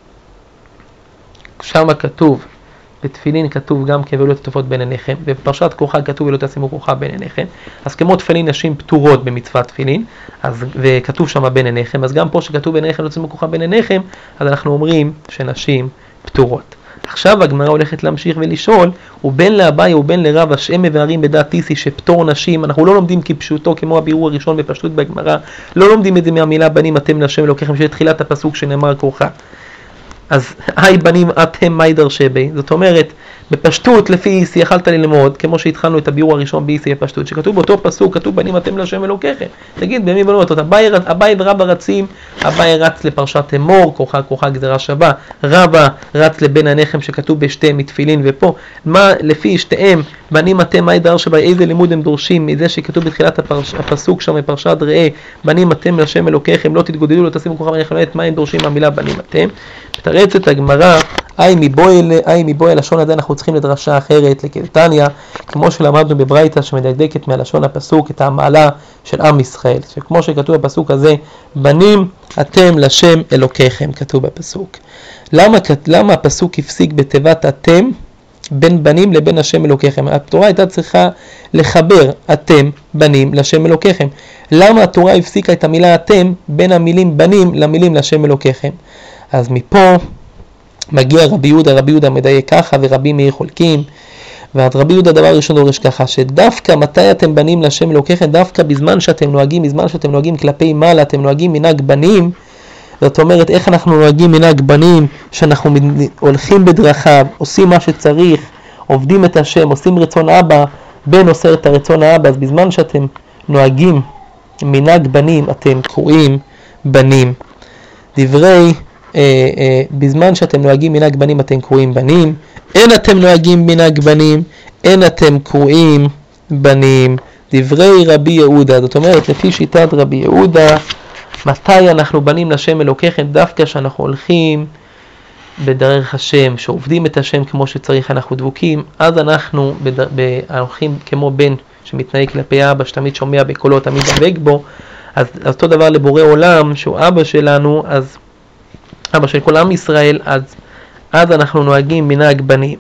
שם כתוב, בתפילין כתוב גם כן ואילו את התפות בין עיניכם, ובפרשת כוחה כתוב ואילו תשימו כוחה בין עיניכם. אז כמו תפילין נשים פטורות במצוות תפילין, אז וכתוב שם בין עיניכם, אז גם פה שכתוב בין עיניכם לא תשימו כוחה בין עיניכם, אז אנחנו אומרים שנשים פטורות. עכשיו הגמרא הולכת להמשיך ולשאול, הוא בן לאביי הוא בן לרבא שהם מבארים בדעת איסי שפטור נשים, אנחנו לא לומדים כפשוטו כמו הבירור הראשון בפשטות בגמרא, לא לומדים את זה מהמילה בנים אתם לשם אלוקיכם שתחילת הפסוק שנאמר כוחה. אז היי בנים אתם מי דרשי בי, זאת אומרת בפשטות לפי איסי יכלת ללמוד כמו שהתחלנו את הביור הראשון באיסי בפשטות שכתוב באותו פסוק כתוב בנים אתם לשם אלוקיכם, תגיד במי בנו אותו, אביי, אביי ורבא רצים, אביי רץ לפרשת אמור כוחה כוחה גזרה שווה, רבא רץ לבין עיניכם שכתוב בשתיהם מתפילין, ופה מה לפי שתיהם בנים אתם מי דרשי בי, איזה לימוד הם דורשים מזה שכתוב בתחילת הפרש, הפסוק שם בפרשת ראה בנים אתם לשם אלוקיכם לא תתגודדו לא תשימו כוחה בין עיניכם למת, מה הם דורשים מהמילה בנים אתם? מתרצת הגמרא, אי מבויל, אי מבויל לשון הזה אנחנו צריכים לדרשה אחרת לקלטניה, כמו שלמדנו בברייתא שמדקדקת מהלשון הפסוק את המעלה של עם ישראל, שכמו שכתוב בפסוק הזה, בנים אתם לשם אלוקיכם, כתוב בפסוק. למה, למה הפסוק הפסיק בתיבת אתם בין בנים לבין השם אלוקיכם? התורה הייתה צריכה לחבר אתם בנים לשם אלוקיכם. למה התורה הפסיקה את המילה אתם בין המילים בנים למילים לשם אלוקיכם? אז מפה מגיע רבי יהודה, רבי יהודה מדייק ככה ורבי מאיר חולקים, ואת רבי יהודה דבר ראשון דורש ככה, שדווקא מתי אתם בנים לשם אלוקיכם, דווקא בזמן שאתם נוהגים, בזמן שאתם נוהגים כלפי מעלה, אתם נוהגים מנהג בנים. זאת אומרת, איך אנחנו נוהגים מנהג בנים, שאנחנו הולכים בדרכיו, עושים מה שצריך, עובדים את השם, עושים רצון אבא, בן עושה את הרצון האבא. אז בזמן שאתם נוהגים מנהג בנים, אתם קוראים בנים. דברי, אה, אה, בזמן שאתם נוהגים מנהג בנים, אתם קוראים בנים. אין אתם נוהגים מנהג בנים, אין אתם קוראים בנים. דברי רבי יהודה, זאת אומרת, לפי שיטת רבי יהודה, מתי אנחנו בנים לשם אלוקיכם? דווקא שאנחנו הולכים בדרך השם, שעובדים את השם כמו שצריך, אנחנו דבוקים, אז אנחנו בד... ב... הולכים כמו בן שמתנהג כלפי אבא, שתמיד שומע בקולו, תמיד דבק בו. אז אותו דבר לבורא עולם, שהוא אבא שלנו, אז אבא של כל עם ישראל, אז, אז אנחנו נוהגים מנהג בנים.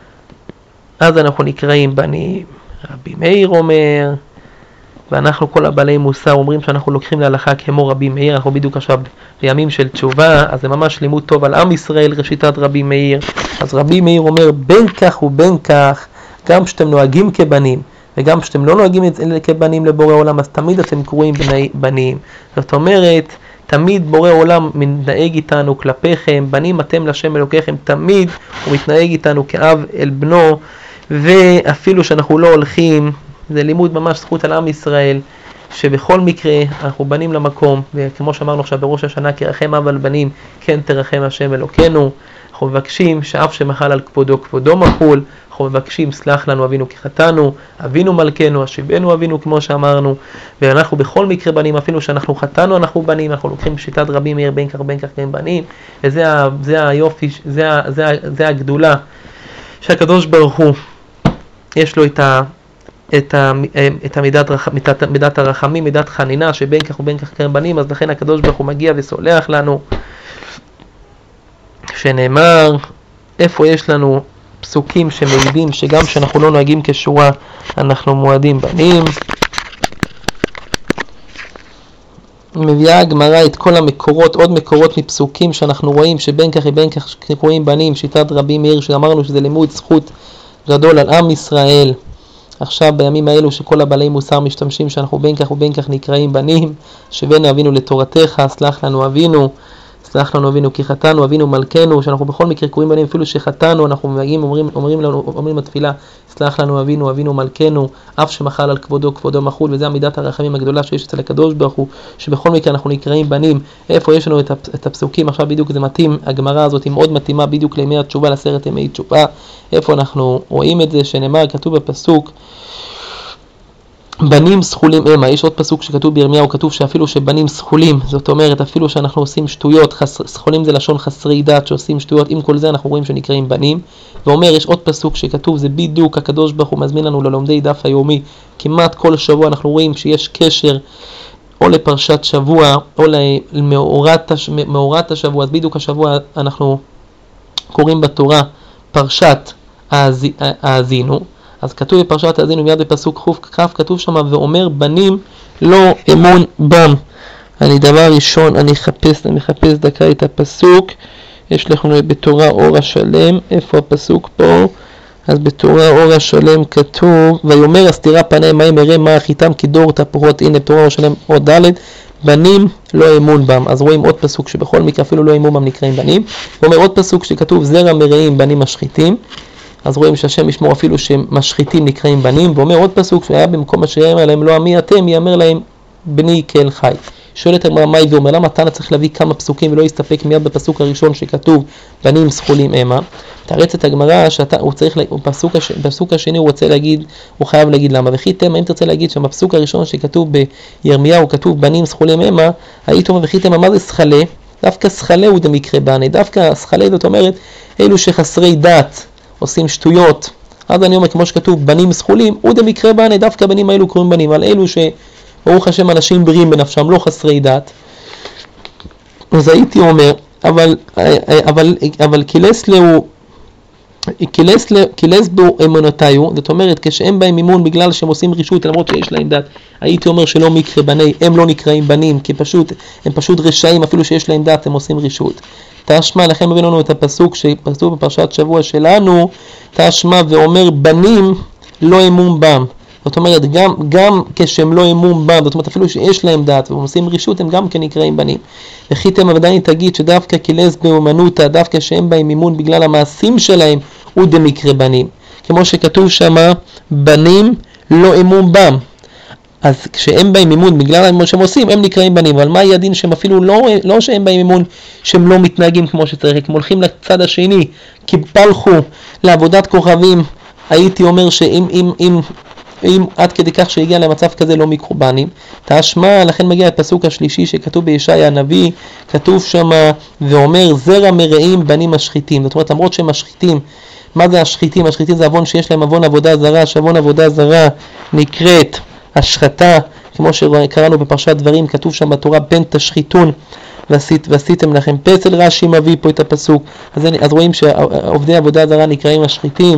אז אנחנו נקראים בנים. רבי מאיר אומר, ואנחנו כל הבעלי מוסר אומרים שאנחנו לוקחים להלכה כמו רבי מאיר. אנחנו בדיוק עכשיו בימים של תשובה, אז זה ממש לימוד טוב על עם ישראל, ראשיתת רבי מאיר. אז רבי מאיר אומר, בין כך ובין כך, גם שאתם נוהגים כבנים, וגם שאתם לא נוהגים כבנים לבורא עולם, אז תמיד אתם קוראים בני בנים. זאת אומרת, תמיד בורא עולם מתנהג איתנו כלפיכם, בנים אתם לשם אלוקיכם, תמיד הוא מתנהג איתנו כאב אל בנו, ואפילו שאנחנו לא הולכים, זה לימוד ממש זכות על עם ישראל, שבכל מקרה אנחנו בנים למקום, וכמו שאמרנו עכשיו בראש השנה, כרחם אב על בנים, כן תרחם השם אלוקינו. אנחנו מבקשים שאף שמחל על כבודו, כבודו מחול. אנחנו מבקשים, סלח לנו אבינו כי חטאנו, אבינו מלכנו, השיבנו אבינו כמו שאמרנו. ואנחנו בכל מקרה בנים, אפילו שאנחנו חטאנו אנחנו בנים. אנחנו לוקחים שיטת רבי מאיר, בין כך בין כך כן בנים. וזה זה היופי, זה, זה, זה הגדולה שהקדוש ברוך הוא יש לו את ה את, ה, את המידת, מידת, מידת הרחמים, מידת חנינה, שבין כך ובין כך כן בנים. אז לכן הקדוש ברוך הוא מגיע וסולח לנו, שנאמר, איפה יש לנו פסוקים שמעידים שגם שאנחנו לא נוהגים כשורה אנחנו מועדים בנים. מביאה הגמרא את כל המקורות, עוד מקורות מפסוקים שאנחנו רואים שבין כך ובין כך קוראים בנים, שיטת רבי מאיר, שאמרנו שזה לימוד זכות גדול על עם ישראל. עכשיו בימים האלו שכל הבעלי מוסר משתמשים שאנחנו בין כך ובין כך נקראים בנים, שבנו אבינו לתורתך, סלח לנו אבינו, סלח לנו אבינו כי חטאנו, אבינו מלכנו, שאנחנו בכל מקרה קוראים בנים, אפילו שחטאנו אנחנו מגיעים, אומרים, אומרים לנו, אומרים בתפילה, סלח לנו אבינו, אבינו מלכנו, אף שמחל על כבודו, כבודו מחול. וזה מידת הרחמים הגדולה שיש אצל הקדוש ברוך הוא, שבכל מקרה אנחנו נקראים בנים. איפה יש לנו את הפסוקים? עכשיו בדיוק זה מתאים, הגמרא הזאת היא מאוד מתאימה בדיוק לימי התשובה, לעשרת ימי תשובה. איפה אנחנו רואים את זה? שנאמר, כתוב בפסוק, בנים סחולים המה. יש עוד פסוק שכתוב בירמיהו, כתוב שאפילו שבנים סחולים, זאת אומרת אפילו שאנחנו עושים שטויות, חס... סחולים זה לשון חסרי דת, שעושים שטויות, עם כל זה אנחנו רואים שנקראים בנים. ואומר, יש עוד פסוק שכתוב, זה בדיוק הקדוש ברוך הוא מזמין לנו ללומדי דף היומי, כמעט כל שבוע אנחנו רואים שיש קשר או לפרשת שבוע או למאורת הש... מאורת השבוע. אז בדיוק השבוע אנחנו קוראים בתורה פרשת האזי... האזינו. אז כתוב בפרשת האזינו מיד בפסוק חוף כף, כתוב שם ואומר בנים לא אמון בם. אני דבר ראשון, אני אחפש, אני אחפש דקה את הפסוק. יש לכם בתורה אור השלם, איפה הפסוק פה? אז בתורה אור השלם כתוב, ויאמר הסתירה פני מים אראה מה אחיתם כדור תפוחות. הנה בתורה אור השלם עוד ד', בנים לא אמון בם. אז רואים עוד פסוק שבכל מקרה אפילו לא אמון בם נקראים בנים. ואומר עוד פסוק שכתוב זרע מרעים בנים משחיתים. אז רואים שהשם ישמור אפילו שמשחיתים נקראים בנים. ואומר עוד פסוק שהיה במקום אשר יאמר להם לא עמי אתם, יאמר להם בני כאל חי. שואלת הגמרא מהי, ואומר למה תנא צריך להביא כמה פסוקים ולא יסתפק מיד בפסוק הראשון שכתוב בנים סחולים המה? תרץ את הגמרא שהוא צריך, בפסוק, הש... בפסוק השני הוא רוצה להגיד, הוא חייב להגיד למה. וכי תמה, אם תרצה להגיד שבפסוק הראשון שכתוב בירמיהו כתוב בנים סחולים המה, היית אומר וכי תמה, מה זה סחלה? דווקא סחלה הוא דמקרה בני, דווקא סחלה זאת אומרת אלו שחסרי דת עושים שטויות. אז אני אומר כמו שכתוב בנים סחולים, הוא דמקרה בני, דווקא בנים האלו קוראים בנים, על אלו ש ברוך השם אנשים בריאים בנפשם, לא חסרי דת. אז הייתי אומר, אבל, אבל, אבל קילסלה הוא, קילס בו אמונותיו, זאת אומרת כשהם באים מימון בגלל שהם עושים רישות למרות שיש להם דת, הייתי אומר שלא מקרה בני, הם לא נקראים בנים כי פשוט, הם פשוט רשעים אפילו שיש להם דת, הם עושים רישות. תשמע, לכן מביא לנו את הפסוק שפסוק בפרשת שבוע שלנו, תשמע ואומר בנים לא אמון בם, זאת אומרת גם, גם כשהם לא אמון בם, זאת אומרת אפילו שיש להם דת והם עושים רישות הם גם כן נקראים בנים. וכי תמה ודאי תגיד שדווקא קילס באומנותא, דווקא שהם באים מימון בגלל המעשים שלהם הוא דמקרה בנים, כמו שכתוב שמה בנים לא אמון בם, אז כשהם באים מימון בגלל מה שהם עושים הם נקראים בנים. אבל מה יהיה הדין שהם אפילו לא, לא שהם באים מימון שהם לא מתנהגים כמו שצריך, הם הולכים לצד השני כי פלחו לעבודת כוכבים, הייתי אומר שאם אם, אם, אם עד כדי כך שהגיע למצב כזה לא מקרו בנים. תשמע, לכן מגיע הפסוק השלישי שכתוב בישעיה הנביא, כתוב שמה ואומר זרע מרעים בנים משחיתים, זאת אומרת למרות שהם משחיתים. מה זה השחיתים? השחיתים זה עוון שיש להם עוון עבודה זרה, שעוון עבודה זרה נקראת השחתה, כמו שקראנו בפרשת דברים, כתוב שם בתורה פן תשחיתון ועשית, ועשיתם לכם פסל. רש"י מביא פה את הפסוק, אז, אז רואים שעובדי עבודה זרה נקראים השחיתים.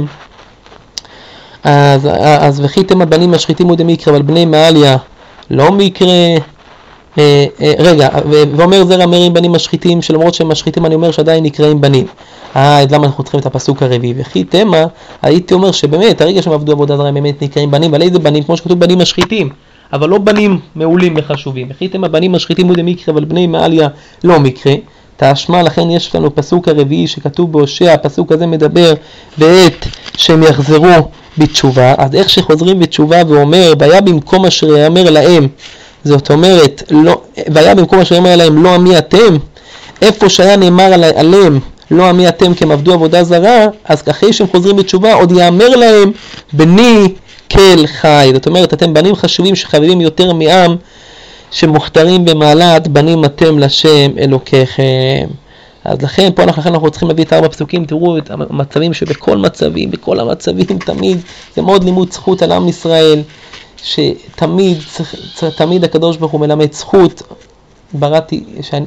אז, אז וחיתם הבנים השחיתים הוא דמקרה, אבל בני מעליה לא מקרה. אה, אה, רגע, ואומר זרע מרעים בנים משחיתים, שלמרות שהם משחיתים אני אומר שעדיין נקראים בנים. אה, למה אנחנו צריכים את הפסוק הרביעי? וכי תמה, הייתי אומר שבאמת הרגע שהם עבדו עבודה זרה הם באמת נקראים בנים, אבל איזה בנים? כמו שכתוב בנים משחיתים, אבל לא בנים מעולים וחשובים. וכי תמה בנים משחיתים הוא דמקרה, אבל בני מעליה לא מקרה. תשמע, לכן יש לנו פסוק הרביעי שכתוב בהושע, הפסוק הזה מדבר בעת שהם יחזרו בתשובה. אז איך שחוזרים בתשובה ואומר והיה במקום אשר יאמר להם, זאת אומרת לא, והיה במקום אשר יאמר להם לא עמי אתם, איפה שהיה נאמר עליהם לא עמי אתם כי הם עבדו עבודה זרה, אז אחרי שהם חוזרים בתשובה עוד יאמר להם בני כל חי, זאת אומרת אתם בנים חשובים שחביבים יותר מעם שמוכתרים במעלת בנים אתם לשם אלוקיכם. אז לכן פה אנחנו, אנחנו צריכים להביא את ארבע פסוקים, תראו את המצבים שבכל מצבים, בכל המצבים תמיד, זה מאוד לימוד זכות על עם ישראל, שתמיד, תמיד הקדוש ברוך הוא מלמד זכות, בראתי, שאני,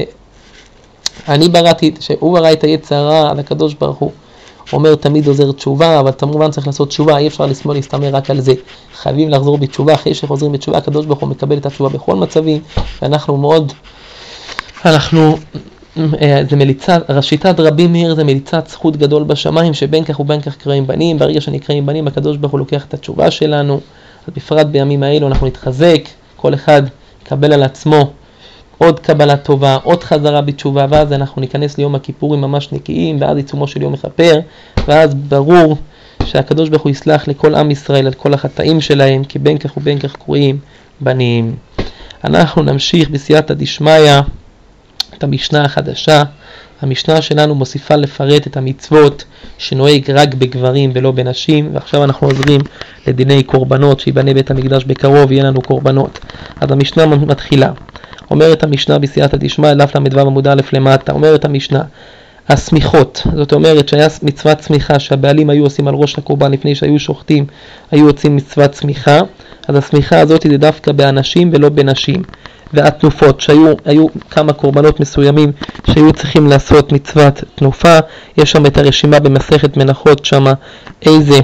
שאני בראתי, שהוא ברא את היצר הרע, על הקדוש ברוך הוא אומר תמיד עוזר תשובה, אבל כמובן צריך לעשות תשובה, אי אפשר לשמאל להסתמר רק על זה, חייבים לחזור בתשובה, אחרי שחוזרים בתשובה הקדוש ברוך הוא מקבל את התשובה בכל מצבים, ואנחנו מאוד, אנחנו, זה מליצת, ראשיתת רבי מאיר זה מליצת זכות גדול בשמיים, שבין כך ובין כך קראים בנים, ברגע שנקראים בנים הקדוש ברוך הוא לוקח את התשובה שלנו, אז בפרט בימים האלו אנחנו נתחזק, כל אחד יקבל על עצמו עוד קבלה טובה, עוד חזרה בתשובה, ואז אנחנו ניכנס ליום הכיפורים ממש נקיים, ועד עיצומו של יום מכפר, ואז ברור שהקדוש ברוך הוא יסלח לכל עם ישראל על כל החטאים שלהם, כי בין כך ובין כך קוראים בנים. אנחנו נמשיך בסייעתא דשמיא את המשנה החדשה. המשנה שלנו מוסיפה לפרט את המצוות שנוהג רק בגברים ולא בנשים, ועכשיו אנחנו עוברים לדיני קורבנות, שיבנה בית המקדש בקרוב, יהיה לנו קורבנות. אז המשנה מתחילה. אומרת המשנה בסייעתא דשמיא, דף למ"ו עמוד א' למטה, אומרת המשנה, הסמיכות, זאת אומרת שהיה מצוות סמיכה שהבעלים היו עושים על ראש הקורבן לפני שהיו שוחטים, היו עושים מצוות סמיכה, אז הסמיכה הזאת היא דווקא באנשים ולא בנשים. והתנופות, שהיו היו כמה קורבנות מסוימים שהיו צריכים לעשות מצוות תנופה, יש שם את הרשימה במסכת מנחות שמה איזה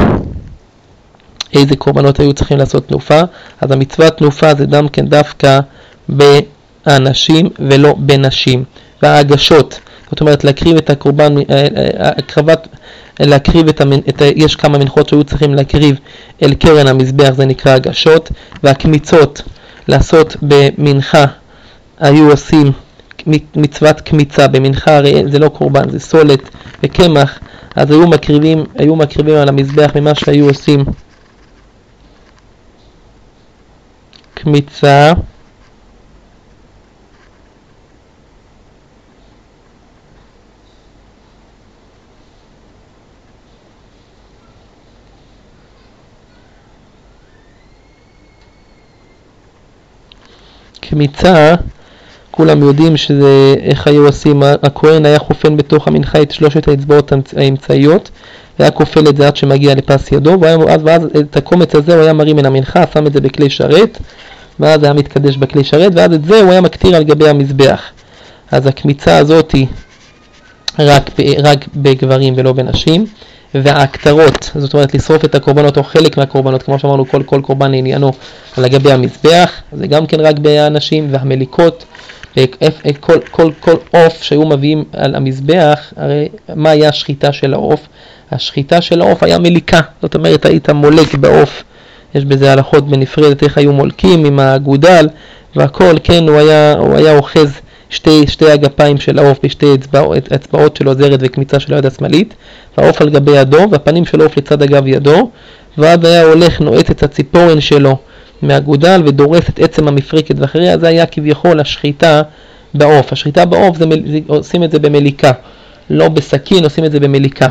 איזה קורבנות היו צריכים לעשות תנופה, אז המצוות תנופה זה גם כן דווקא באנשים ולא בנשים. וההגשות, זאת אומרת להקריב את הקורבן, הקרבת, להקריב את, המנ... את ה... יש כמה מנחות שהיו צריכים להקריב אל קרן המזבח, זה נקרא הגשות. והקמיצות, לעשות במנחה, היו עושים מצוות קמיצה במנחה, הרי זה לא קורבן, זה סולת וקמח, אז היו מקריבים, היו מקריבים על המזבח ממה שהיו עושים קמיצה. קמיצה, כולם יודעים שזה איך היו עושים, הכהן היה חופן בתוך המנחה את שלושת האצבעות האמצעיות, והיה כופל את זה עד שמגיע לפס ידו, ואז, ואז את הקומץ הזה הוא היה מרים מן המנחה, שם את זה בכלי שרת, ואז היה מתקדש בכלי שרת, ואז את זה הוא היה מקטיר על גבי המזבח. אז הקמיצה הזאת היא רק, רק בגברים ולא בנשים. וההקטרות, זאת אומרת לשרוף את הקורבנות או חלק מהקורבנות, כמו שאמרנו כל, כל קורבן לעניינו על גבי המזבח, זה גם כן רק באנשים, והמליקות, כל, כל, כל עוף שהיו מביאים על המזבח, הרי מה היה השחיטה של העוף? השחיטה של העוף היה מליקה, זאת אומרת היית מולק בעוף, יש בזה הלכות בנפרדת איך היו מולקים עם הגודל והכל, כן, הוא היה, הוא היה אוחז שתי, שתי הגפיים של העוף בשתי אצבעות, אצבעות שלו זרת וקמיצה של היד השמאלית, והעוף על גבי ידו, והפנים של העוף לצד אגב ידו, ואז היה הולך נועץ את הציפורן שלו מהגודל ודורס את עצם המפרקת ואחריה, זה היה כביכול השחיטה בעוף. השחיטה בעוף, זה, זה, עושים את זה במליקה, לא בסכין, עושים את זה במליקה.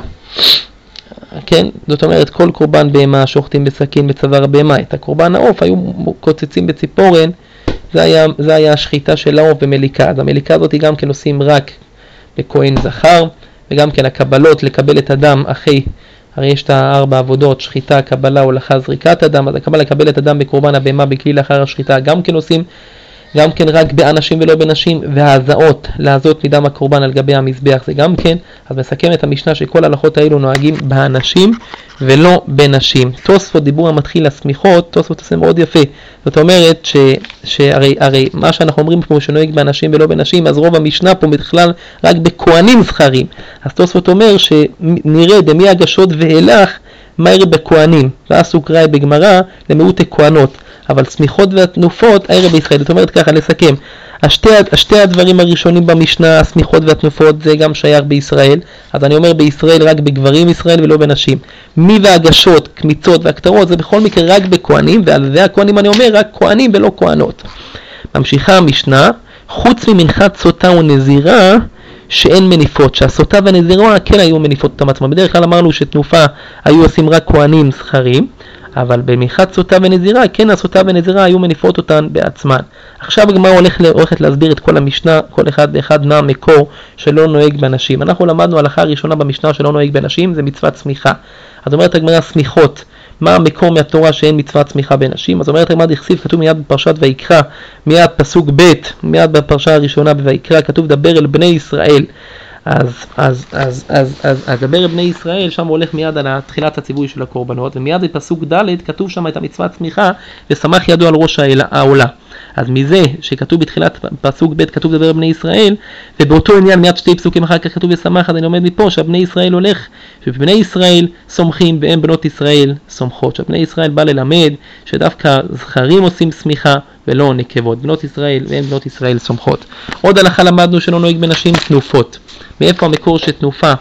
כן, זאת אומרת כל קורבן בהמה שוחטים בסכין בצוואר הבהמה, את הקורבן העוף היו קוצצים בציפורן, זה היה, זה היה השחיטה של העוף במליקה. אז המליקה הזאת גם כן עושים רק בכהן זכר, וגם כן הקבלות לקבל את הדם אחרי, הרי יש את הארבע עבודות, שחיטה, קבלה, הולכה, זריקת הדם, אז הקבלה לקבל את הדם בקורבן הבהמה בכלי לאחר השחיטה גם כן עושים, גם כן רק באנשים ולא בנשים, וההזעות, להזות מדם הקורבן על גבי המזבח זה גם כן. אז מסכם את המשנה שכל ההלכות האלו נוהגים באנשים ולא בנשים. תוספות דיבור המתחיל לסמיכות, תוספות עושה מאוד יפה, זאת אומרת ש, שהרי הרי מה שאנחנו אומרים פה שנוהג באנשים ולא בנשים, אז רוב המשנה פה בכלל רק בכהנים זכרים. אז תוספות אומר שנראה דמי הגשות והלך מהר בכהנים, ואז סוכראי בגמרא למיעוט כהנות, אבל סמיכות והתנופות הערב בישראל. זאת אומרת ככה, לסכם, השתי, השתי הדברים הראשונים במשנה, הסמיכות והתנופות, זה גם שייך בישראל. אז אני אומר בישראל רק בגברים ישראל ולא בנשים. מי והגשות, קמיצות והקטרות, זה בכל מקרה רק בכהנים, ועל זה הכהנים אני אומר רק כהנים ולא כהנות. ממשיכה המשנה, חוץ ממנחת סוטה ונזירה, שאין מניפות, שהסוטה והנזירה כן היו מניפות אותם עצמם. בדרך כלל אמרנו שתנופה היו עושים רק כהנים זכרים, אבל במנחת סוטה ונזירה, כן הסוטה ונזירה היו מניפות אותן בעצמן. עכשיו הגמרא הולך, הולכת להסביר את כל המשנה, כל אחד ואחד מה המקור שלא נוהג בנשים. אנחנו למדנו הלכה הראשונה במשנה שלא נוהג בנשים, זה מצוות סמיכה. אז אומרת הגמרא סמיכות, מה המקור מהתורה שאין מצוות סמיכה בנשים? אז אומרת הגמרא דכסיב, כתוב מיד בפרשת ויקרא, מיד פסוק ב', מיד בפרשה הראשונה בויקרא, כתוב דבר אל בני ישראל. אז, אז, אז, אז, אז, אז דבר בני ישראל, שם הולך מיד על תחילת הציווי של הקורבנות, ומיד בפסוק ד' כתוב שם את המצוות סמיכה, ושמח ידו על ראש העולה. אז מזה שכתוב בתחילת פסוק ב' כתוב דבר בני ישראל, ובאותו עניין מיד שתי פסוקים אחר כך כתוב ושמח, אז אני לומד מפה שהבני ישראל הולך, שבני ישראל סומכים והם בנות ישראל סומכות, שבני ישראל בא ללמד שדווקא זכרים עושים סמיכה ולא נקבות, בנות ישראל והם בנות ישראל סומכות. עוד הלכה למדנו שלא נוהג בנשים תנופות. מאיפה המקור שתנופה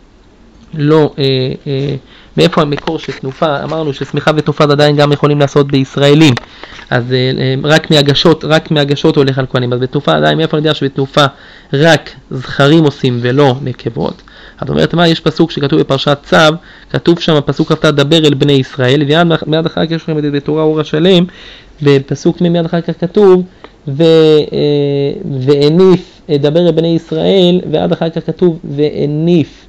לא, אה, אה, מאיפה המקור שתנופה? אמרנו שסמיכה ותנופה עדיין גם יכולים לעשות בישראלים, אז אה, רק מהגשות, רק מהגשות הולך על כהנים. אז בתנופה עדיין, מאיפה אני יודע שבתנופה רק זכרים עושים ולא נקבות? זאת אומרת מה, יש פסוק שכתוב בפרשת צו, כתוב שם פסוק כ"ט דבר אל בני ישראל, ומיד אחר כך יש לכם את זה בתורה אור השלם, בפסוק מיד אחר כך כתוב ו, אה, והניף דבר אל בני ישראל, ועד אחר כך כתוב והניף,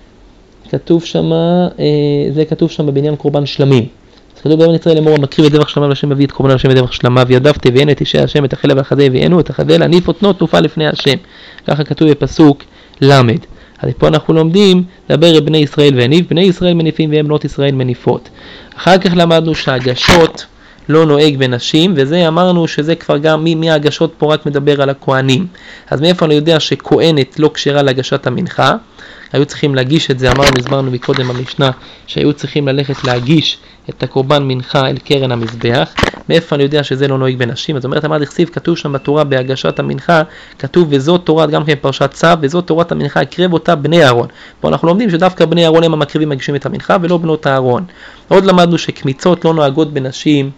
כתוב שם, אה, זה כתוב שם בבניין קורבן שלמים. אז כתוב בבני ישראל לאמור מקריב את דבח שלמה לשם, מביא את קורבן לשם ודבח שלמה, וידיו תביאן את אישי השם את החלב והחזה הביאנו את החזה להניף אותנו תנופה לפני השם. ככה כתוב בפסוק למד. אז פה אנחנו לומדים דבר אל בני ישראל והניף, בני ישראל מניפים והם בנות ישראל מניפות. אחר כך למדנו שהגשות לא נוהג בנשים, וזה אמרנו שזה כבר גם מי, מי ההגשות פה רק מדבר על הכהנים. אז מאיפה אני יודע שכהנת לא כשרה להגשת המנחה? היו צריכים להגיש את זה, אמרנו, הסברנו מקודם במשנה, שהיו צריכים ללכת להגיש את הקורבן מנחה אל קרן המזבח. מאיפה אני יודע שזה לא נוהג בנשים? אז אומרת אמר דכסיב, כתוב שם בתורה בהגשת המנחה, כתוב וזאת תורת גם כן פרשת צו, וזאת תורת המנחה, הקרב אותה בני אהרון. פה אנחנו לומדים שדווקא בני אהרון הם המקריבים מגישים את המנחה ולא בנות אהרון. עוד למדנו שקמיצות לא נוהגות בנשים,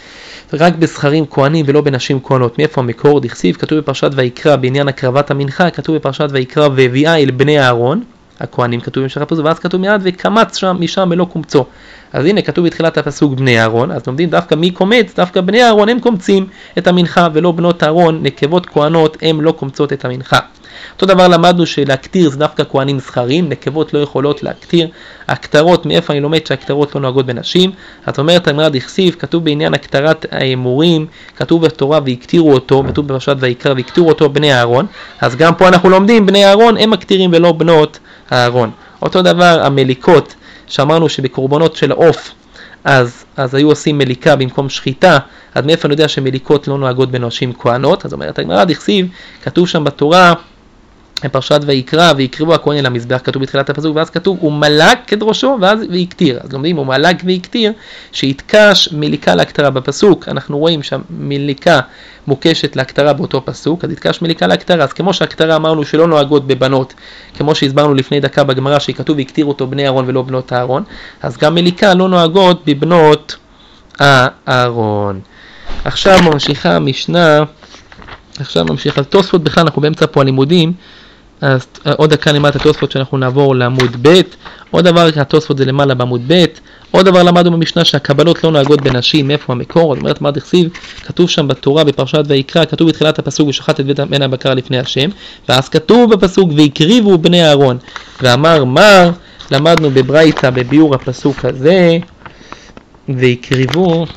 רק בזכרים כהנים ולא בנשים כהנות. מאיפה המקור? דכסיב, כתוב בפרשת ויקרא בעניין הקרבת המנחה, כתוב בפרשת ויקרא והביאה אל בני אהרון, הכהנים כתוב במשך הפסוק, ואז כתוב מיד וקמץ שם משם ולא קומצו. אז הנה כתוב בתחילת הפסוק בני אהרון, אז לומדים דווקא מי קומץ? דווקא בני אהרון הם קומצים את המנחה ולא בנות אהרון, נקבות כהנות הם לא קומצות את המנחה. אותו דבר למדנו שלהקטיר זה דווקא כהנים זכרים, נקבות לא יכולות להקטיר. הקטרות, מאיפה אני לומד שהקטרות לא נוהגות בנשים? זאת אומרת, אמרה דכסיב, כתוב בעניין הקטרת האמורים, כתוב בתורה ויקטירו אותו, כתוב בפרשת ויקרא ויקטירו אותו בני אהרון, אז גם פה אנחנו לומדים בני אהרון הם מקטירים ולא בנות אהרון. אותו דבר המליקות, שאמרנו שבקורבנות של העוף, אז, אז היו עושים מליקה במקום שחיטה, אז מאיפה אני יודע שמליקות לא נוהגות בנשים כהנות? אז אומרת הגמרא, דכתיב, כתוב שם בתורה, בפרשת ויקרא, ויקריבו הכהן אל המזבח, כתוב בתחילת הפסוק, ואז כתוב, הוא מלק כדרושו, ואז ויקטיר. אז לומדים, הוא מלק ויקטיר, שהתקש מליקה להקטרה בפסוק. אנחנו רואים שהמליקה מוקשת להקטרה באותו פסוק, אז התקש מליקה להקטרה. אז כמו שהקטרה אמרנו שלא נוהגות בבנות, כמו שהסברנו לפני דקה בגמרא, שכתוב ויקטיר אותו בני אהרון ולא בנות אהרון, אז גם מליקה לא נוהגות בבנות אהרון. עכשיו ממשיכה המשנה, עכשיו ממשיך על תוספות, בכלל אנחנו באמצע פה הלימודים, אז עוד דקה למטה התוספות שאנחנו נעבור לעמוד ב', עוד דבר, התוספות זה למעלה בעמוד ב', עוד דבר למדנו במשנה שהקבלות לא נוהגות בנשים, מאיפה המקור? זאת אומרת, מה דכתיב? כתוב שם בתורה בפרשת ויקרא, כתוב בתחילת הפסוק ושחט את בן הבקר לפני השם, ואז כתוב בפסוק ויקריבו בני אהרון, ואמר מר, למדנו בברייתא בביאור הפסוק הזה, ויקריבו.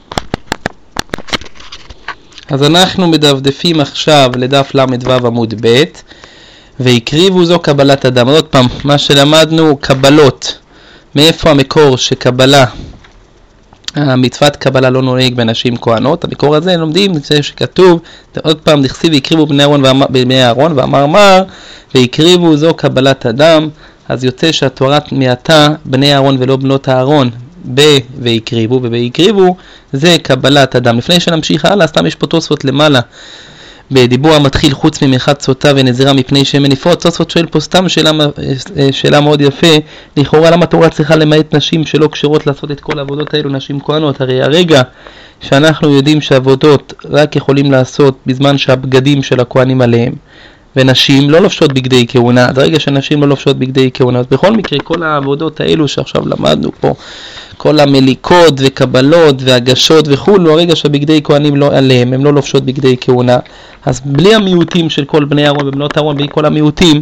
אז אנחנו מדפדפים עכשיו לדף למדו עמוד ב', ויקריבו זו קבלת אדם. עוד פעם, מה שלמדנו, קבלות. מאיפה המקור שקבלה, המצוות קבלה לא נוהג בנשים כהנות? המקור הזה לומדים, זה שכתוב, עוד פעם, דכתיב ויקריבו בני אהרון, בני אהרון ואמר מר, ויקריבו זו קבלת אדם. אז יוצא שהתורה מעתה בני אהרון ולא בנות אהרון, ב ויקריבו, וביקריבו זה קבלת אדם. לפני שנמשיך הלאה, סתם יש פה תוספות למעלה בדיבור המתחיל, חוץ ממחת סוטה ונזירה מפני שמן נפרוץ. תוספות שואל פה סתם שאלה, שאלה מאוד יפה, לכאורה למה התורה צריכה למעט נשים שלא כשרות לעשות את כל העבודות האלו, נשים כהנות? הרי הרגע שאנחנו יודעים שעבודות רק יכולים לעשות בזמן שהבגדים של הכהנים עליהם, ונשים לא לובשות בגדי כהונה, אז הרגע שנשים לא לובשות בגדי כהונה, אז בכל מקרה כל העבודות האלו שעכשיו למדנו פה, כל המליקות וקבלות והגשות וכולו, הרגע שבגדי כהנים לא עליהם, הם לא לובשות בגדי כהונה, אז בלי המיעוטים של כל בני אהרון ובנות אהרון, בלי כל המיעוטים,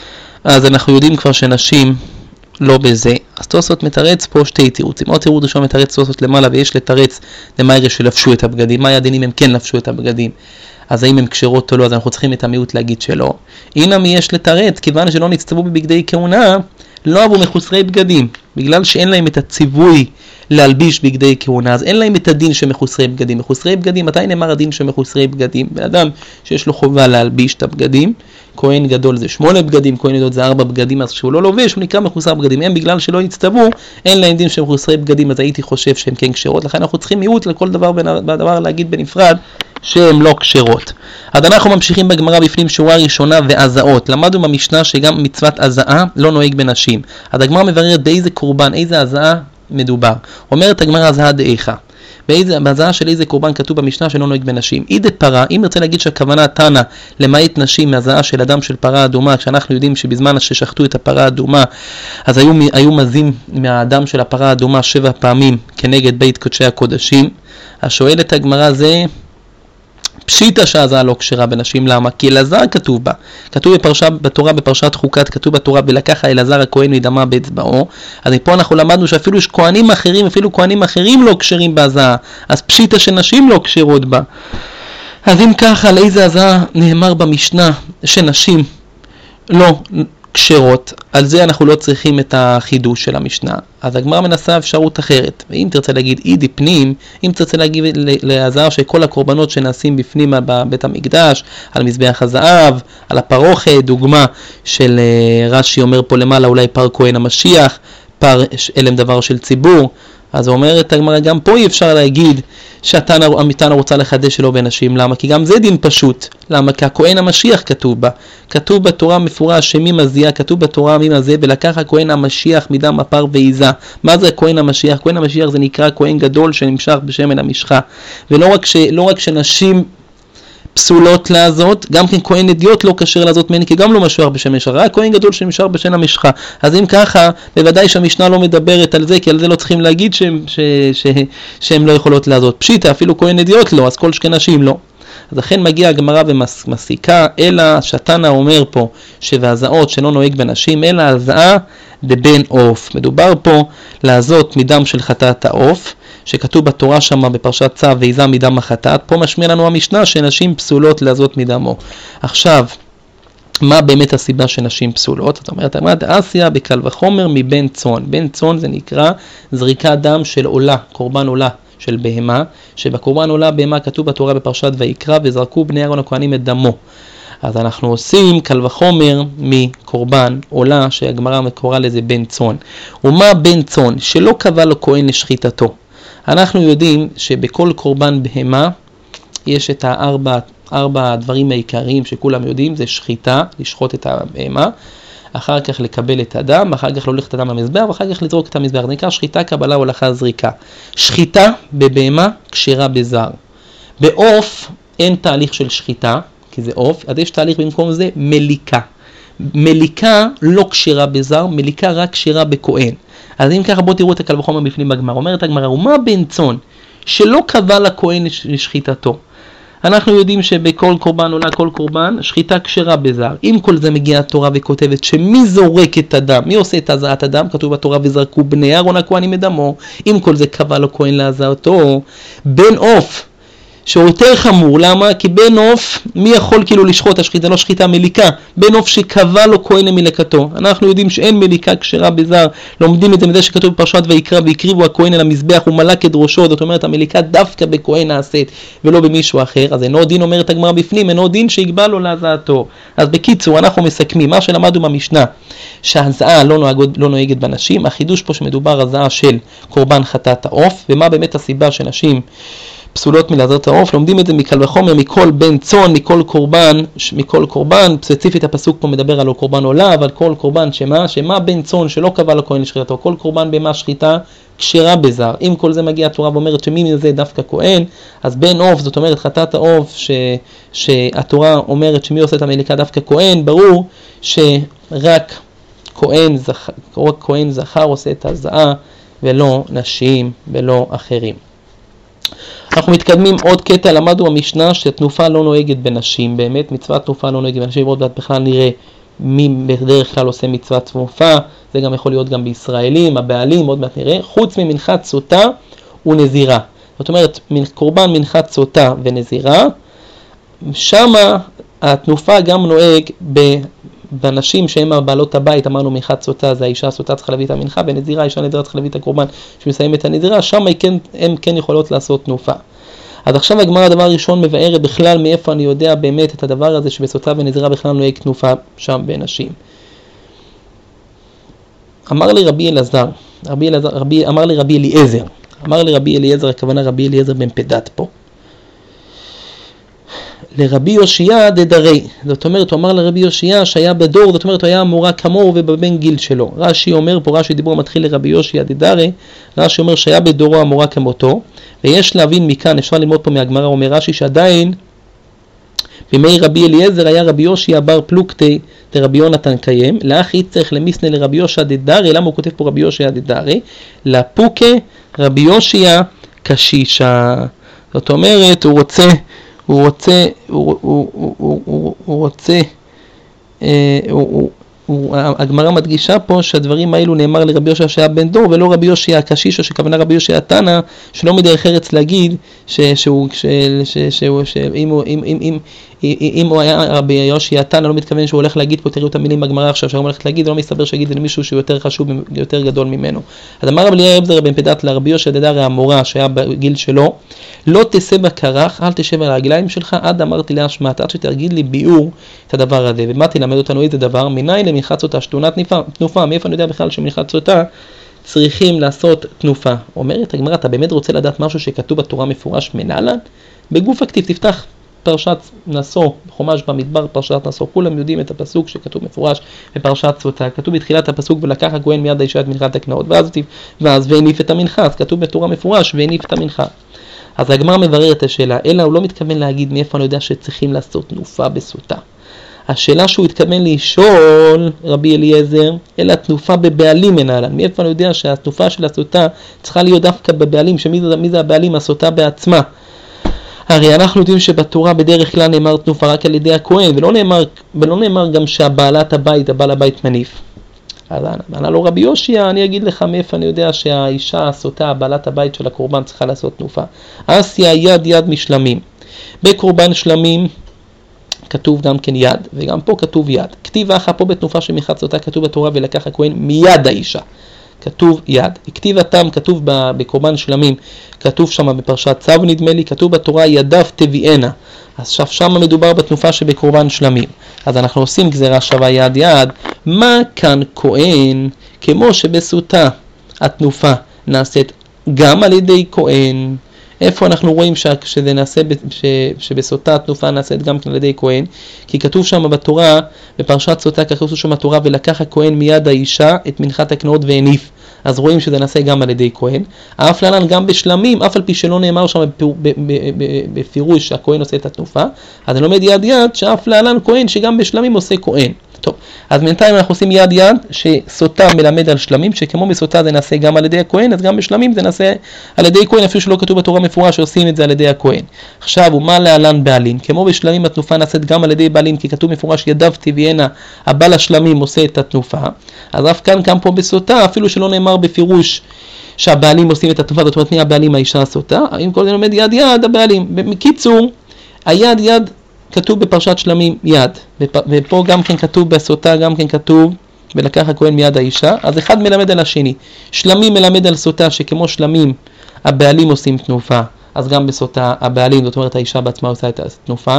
אז אנחנו יודעים כבר שנשים לא בזה. אז תוספות מתרץ פה שתי תירוצים. עוד תירוץ ראשון מתרץ תוספות למעלה, ויש לתרץ למהר שלבשו את הבגדים. מה הדין אם הם כן לבשו את הבגדים? אז האם הם כשרות או לא? אז אנחנו צריכים את המיעוט להגיד שלא. הנה מי יש לתרץ, כיוון שלא נצטוו בבגדי כהונה, לא אבו מחוסרי בגדים, בגלל שאין להם את הציווי להלביש בגדי כהונה, אז אין להם את הדין שמחוסרי בגדים. מחוסרי בגדים, מתי נאמר הדין שמחוסרי בגדים? באדם שיש לו חובה להלביש את הבגדים, כהן גדול זה שמונה בגדים, כהן גדול זה ארבע בגדים, אז כשהוא לא לובש הוא נקרא מחוסר בגדים. הם בגלל שלא נצטוו, אין להם דין שהם מחוסרי בגדים, אז הייתי חושב שהם כן כשרות, לכן אנחנו צריכים מיעוט לכל דבר בדבר להגיד בנפרד שהם לא כשרות. אז אנחנו ממשיכים בגמרא בפנים שורה ראשונה והזעות. למדנו במשנה שגם מצוות הזעה לא נוהג בנשים. אז הגמרא מבררת באיזה קורבן, איזה הזעה מדובר. אומרת הגמרא הזעה דאיכה. בהזעה של איזה קורבן כתוב במשנה שלא נוהג בנשים. אידה פרה, אם נרצה להגיד שהכוונה תנא למעט נשים מהזעה של אדם של פרה אדומה, כשאנחנו יודעים שבזמן ששחטו את הפרה האדומה, אז היו, היו מזים מהאדם של הפרה האדומה שבע פעמים כנגד בית קודשי הקודשים. אז שואלת הגמרא זה פשיטה שהזעה לא כשרה בנשים. למה? כי אלעזר כתוב בה, כתוב בפרשה, בתורה בפרשת חוקת, כתוב בתורה ולקח אלעזר הכהן מדמה באצבעו. אז מפה אנחנו למדנו שאפילו יש כהנים אחרים, אפילו כהנים אחרים לא כשרים בהזעה, אז פשיטה שנשים לא כשרות בה. אז אם ככה, על איזה הזעה נאמר במשנה שנשים לא כשרות? על זה אנחנו לא צריכים את החידוש של המשנה. אז הגמרא מנסה אפשרות אחרת. ואם תרצה להגיד אידי פנים, אם תרצה להגיד להזהר שכל הקורבנות שנעשים בפנים בבית המקדש, על מזבח הזהב, על הפרוכת, דוגמה של רש"י אומר פה למעלה, אולי פר כהן המשיח, פר אלם דבר של ציבור. אז אומרת הגמרא, גם פה אי אפשר להגיד שהתנא רוצה לחדש שלו בנשים. למה? כי גם זה דין פשוט. למה? כי הכהן המשיח כתוב בה. כתוב בתורה מפורש שמי מזיע, כתוב בתורה מי מזיע, ולקח הכהן המשיח מדם הפר ועיזה. מה זה הכהן המשיח? הכהן המשיח זה נקרא כהן גדול שנמשך בשמן המשחה. ולא רק, ש, לא רק שנשים פסולות לעזות, גם כן כהן אדיוט לא כשר לעזות מני, כי גם לא משוח בשם המשחה, רק כהן גדול שנמשך בשם המשחה. אז אם ככה, בוודאי שהמשנה לא מדברת על זה, כי על זה לא צריכים להגיד שהם, ש, ש, שהם לא יכולות לעזות. פשיטה, אפילו כהן אדיוט לא, אז כל שכן נשים לא. אז לכן מגיעה הגמרא ומסיקה, אלא שתנא אומר פה שבהזעות שלא נוהג בנשים, אלא הזעה דבן עוף. מדובר פה לעזות מדם של חטאת העוף, שכתוב בתורה שם בפרשת צו ועיזה מדם החטאת. פה משמיע לנו המשנה שנשים פסולות לעזות מדמו. עכשיו, מה באמת הסיבה שנשים פסולות? זאת אומרת, אמרת, אסיה בקל וחומר מבן צאן. בן צאן זה נקרא זריקת דם של עולה, קורבן עולה של בהמה, שבקורבן עולה בהמה כתוב בתורה בפרשת ויקרא, וזרקו בני אהרון הכהנים את דמו. אז אנחנו עושים קל וחומר מקורבן עולה, שהגמרא קורא לזה בן צאן. ומה בן צאן? שלא קבע לו כהן לשחיטתו. אנחנו יודעים שבכל קורבן בהמה יש את הארבע ארבע הדברים העיקריים שכולם יודעים, זה שחיטה, לשחוט את הבהמה, אחר כך לקבל את הדם, אחר כך להוליך את הדם למזבח, ואחר כך לזרוק את המזבח. זה נקרא שחיטה, קבלה, הולכה, זריקה. שחיטה בבהמה כשרה בזר. בעוף אין תהליך של שחיטה, כי זה עוף, אז יש תהליך במקום זה מליקה. מליקה לא כשרה בזר, מליקה רק כשרה בכהן. אז אם ככה בואו תראו את הקל וחומר בפנים בגמרא. אומרת הגמרא, ומה בן צאן שלא קבע לכהן לשחיטתו? אנחנו יודעים שבכל קורבן עולה כל קורבן, שחיטה כשרה בזר. עם כל זה מגיעה התורה וכותבת שמי זורק את הדם, מי עושה את הזעת הדם? כתוב בתורה וזרקו בני אהרון הכהנים את דמו. עם כל זה קבע לו כהן להזעתו. בן עוף, שהוא יותר חמור, למה? כי בן עוף, מי יכול כאילו לשחוט? השחיטה לא שחיטה, מליקה. בן עוף שקבע לו כהן למליקתו. אנחנו יודעים שאין מליקה כשרה בזר, לומדים את זה מזה שכתוב בפרשת ויקרא, והקריבו הכהן אל המזבח ומלק את ראשו. זאת אומרת, המליקה דווקא בכהן נעשית ולא במישהו אחר. אז אינו דין, אומרת הגמרא בפנים, אינו דין שיגבה לו להזעתו. אז בקיצור, אנחנו מסכמים מה שלמדנו במשנה, שהזעה לא, נוהג, לא נוהגת בנשים. החידוש פה שמדובר הזעה של קורבן חטאת העוף, ומה באמת הסיבה שנשים פסולות מלעזות העוף. לומדים את זה מקל וחומר, מכל בן צאן, מכל קורבן, מכל קורבן, ספציפית הפסוק פה מדבר על קורבן עולה, אבל כל קורבן שמה, שמה בן צאן שלא קבע לכהן לשחיטתו, כל קורבן במה שחיטה כשרה בזר. אם כל זה מגיע התורה ואומרת שמי מזה דווקא כהן, אז בן עוף, זאת אומרת חטאת העוף, ש, שהתורה אומרת שמי עושה את המליקה דווקא כהן, ברור שרק כהן זכר, רק כהן זכר עושה את הזעה, ולא נשים ולא אחרים. אנחנו מתקדמים עוד קטע, למדנו במשנה שהתנופה לא נוהגת בנשים, באמת מצוות תנופה לא נוהגת בנשים, עוד מעט בכלל נראה מי בדרך כלל עושה מצוות תנופה, זה גם יכול להיות גם בישראלים, הבעלים, עוד מעט נראה, חוץ ממנחת סוטה ונזירה. זאת אומרת, קורבן מנחת סוטה ונזירה, שמה התנופה גם נוהג בנשים שהם הבעלות הבית. אמרנו מנחת סוטה זה האישה הסוטה צריכה להביא את המנחה, ונזירה, האישה נזירה צריכה להביא את הקורבן שמסיים את הנזירה, שם כן, הם כן יכולות לעשות תנופה. אז עכשיו הגמרא הדבר הראשון מבארת בכלל מאיפה אני יודע באמת את הדבר הזה שבסוטה ונזירה בכלל נוהג תנופה שם בנשים. אמר לי רבי אלעזר, רבי אלעזר, רבי, אמר לי רבי אליעזר, אמר לי רבי אליעזר, הכוונה רבי אליעזר בן פדת פה, לרבי יושיע דדרי, זאת אומרת, הוא אמר לרבי יושיע שהיה בדור, זאת אומרת, הוא היה מורה כמוהו ובבן גיל שלו. רש"י אומר פה, רש"י דיבור מתחיל לרבי יושיע דדרי, רש"י אומר שהיה בדורו המורה כמותו, ויש להבין מכאן, אפשר ללמוד פה מהגמרא, אומר רש"י שעדיין, בימי רבי אליעזר היה רבי יושיע בר פלוגתא דרבי יונתן קיים, לאחי צריך למיסנה לרבי יושיע דדרי, למה הוא כותב פה רבי יושיע דדרי? לפוקה רבי יושיע קשישה, זאת אומרת, הוא רוצה, הוא רוצה, הוא, הוא, הוא, הוא, הוא, הוא רוצה, אה, הוא, הוא, הגמרא מדגישה פה שהדברים האלו נאמר לרבי יושיע שהיה בן דור, ולא רבי יושיע הקשיש, או שכוונה רבי יושיע תנא, שלא מדרך ארץ להגיד שהוא, שאם הוא, אם, אם, אם, אם הוא היה רבי יושיע תנא, לא מתכוון שהוא הולך להגיד פה, תראו את המילים בגמרא עכשיו שהוא הולך להגיד, לא מסתבר שיגיד למישהו שהוא יותר חשוב, יותר גדול ממנו. אז אמר רבי אליעזר בן פדת לרבי יושיע דדרי המורה שהיה בגיל שלו, לא תשא בכרך, אל תשב על הרגליים שלך, עד אמרתי להשמעת, עד שתרגיד לי ביאור את הדבר הזה. ומה תלמד אותנו איזה דבר? מניין למנחת סוטה, שתונת תנופה, מאיפה אני יודע בכלל שמנחת סוטה צריכים לעשות תנופה? אומרת הגמרא, אתה באמת רוצה לדעת משהו שכתוב בתורה מפורש מנהלן? בגוף הכתיב תפתח פרשת נשוא, חומש במדבר, פרשת נשוא, כולם יודעים את הפסוק שכתוב מפורש בפרשת סוטה, כתוב בתחילת הפסוק ולקח הכהן מיד האישה את מנחת הקנאות, ואז, ואז והניף את המנחה, אז כתוב בתורה מפורש והניף את המנחה. אז הגמרא מברר את השאלה, אלא הוא לא מתכוון להגיד מאיפה אני יודע שצריכים לעשות תנופה בסוטה. השאלה שהוא התכוון לשאול רבי אליעזר, אלא תנופה בבעלים מנהלן. מאיפה אני יודע שהתנופה של הסוטה צריכה להיות דווקא בבעלים, שמי זה, מי זה הבעלים? הסוטה בעצמה. הרי אנחנו יודעים שבתורה בדרך כלל נאמר תנופה רק על ידי הכהן, ולא נאמר, ולא נאמר גם שהבעלת הבית, הבעל הבית מניף. אז ענה לו רבי יושיע, אני אגיד לך מאיפה אני יודע שהאישה הסוטה, בעלת הבית של הקורבן, צריכה לעשות תנופה. אסיה יד יד משלמים. בקורבן שלמים, כתוב גם כן יד, וגם פה כתוב יד. כתיב אחא פה בתנופה שמחת סוטה כתוב בתורה ולקח הכהן מיד האישה. כתוב יד. כתיב התם כתוב בקורבן שלמים, כתוב שם בפרשת צו נדמה לי, כתוב בתורה ידיו תביאנה. אז שם מדובר בתנופה שבקורבן שלמים. אז אנחנו עושים גזירה שווה יד יד. מה כאן כהן? כמו שבסוטה התנופה נעשית גם על ידי כהן. איפה אנחנו רואים ש... שזה נעשה, ש... שבסוטה התנופה נעשית גם על ידי כהן? כי כתוב שם בתורה, בפרשת סוטה כתוב שם בתורה ולקח הכהן מיד האישה את מנחת הקנאות והניף. אז רואים שזה נעשה גם על ידי כהן. אף להלן גם בשלמים, אף על פי שלא נאמר שם בפירוש שהכהן עושה את התנופה, אז אני לומד יד יד שאף להלן כהן שגם בשלמים עושה כהן. טוב, אז בינתיים אנחנו עושים יד יד שסוטה מלמד על שלמים, שכמו בסוטה זה נעשה גם על ידי הכהן, אז גם בשלמים זה נעשה על ידי כהן, אפילו שלא כתוב בתורה מפורש שעושים את זה על ידי הכהן. עכשיו, ומה להלן בעלים? כמו בשלמים התנופה נעשית גם על ידי בעלים, כי כתוב מפורש ידיו תביאנה, הבעל השלמים עושה את התנופה. אז אף כאן גם פה בסוטה, אפילו שלא נאמר בפירוש שהבעלים עושים את התנופה, זאת אומרת מי הבעלים האישה הסוטה, אם כל זה לומד יד יד הבעלים. בקיצור, היד יד כתוב בפרשת שלמים יד, ופה גם כן כתוב בסוטה, גם כן כתוב ולקח הכהן מיד האישה, אז אחד מלמד על השני. שלמים מלמד על סוטה שכמו שלמים הבעלים עושים תנופה, אז גם בסוטה הבעלים, זאת אומרת האישה בעצמה עושה את התנופה,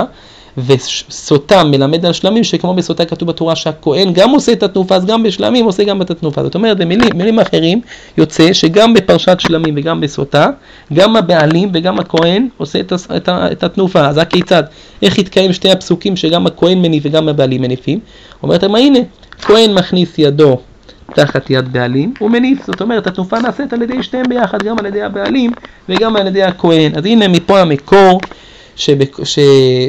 וסוטה מלמד על שלמים שכמו בסוטה כתוב בתורה שהכהן גם עושה את התנופה, אז גם בשלמים עושה גם את התנופה. זאת אומרת, במילים, במילים אחרים יוצא שגם בפרשת שלמים וגם בסוטה, גם הבעלים וגם הכהן עושה את, את, את התנופה. אז כיצד? איך יתקיים שתי הפסוקים שגם הכהן מניף וגם הבעלים מניפים? אומרת, מה הנה, כהן מכניס ידו תחת יד בעלים ומניף, זאת אומרת התנופה נעשית על ידי שתיהם ביחד, גם על ידי הבעלים וגם על ידי הכהן. אז הנה מפה המקור שבק... ש...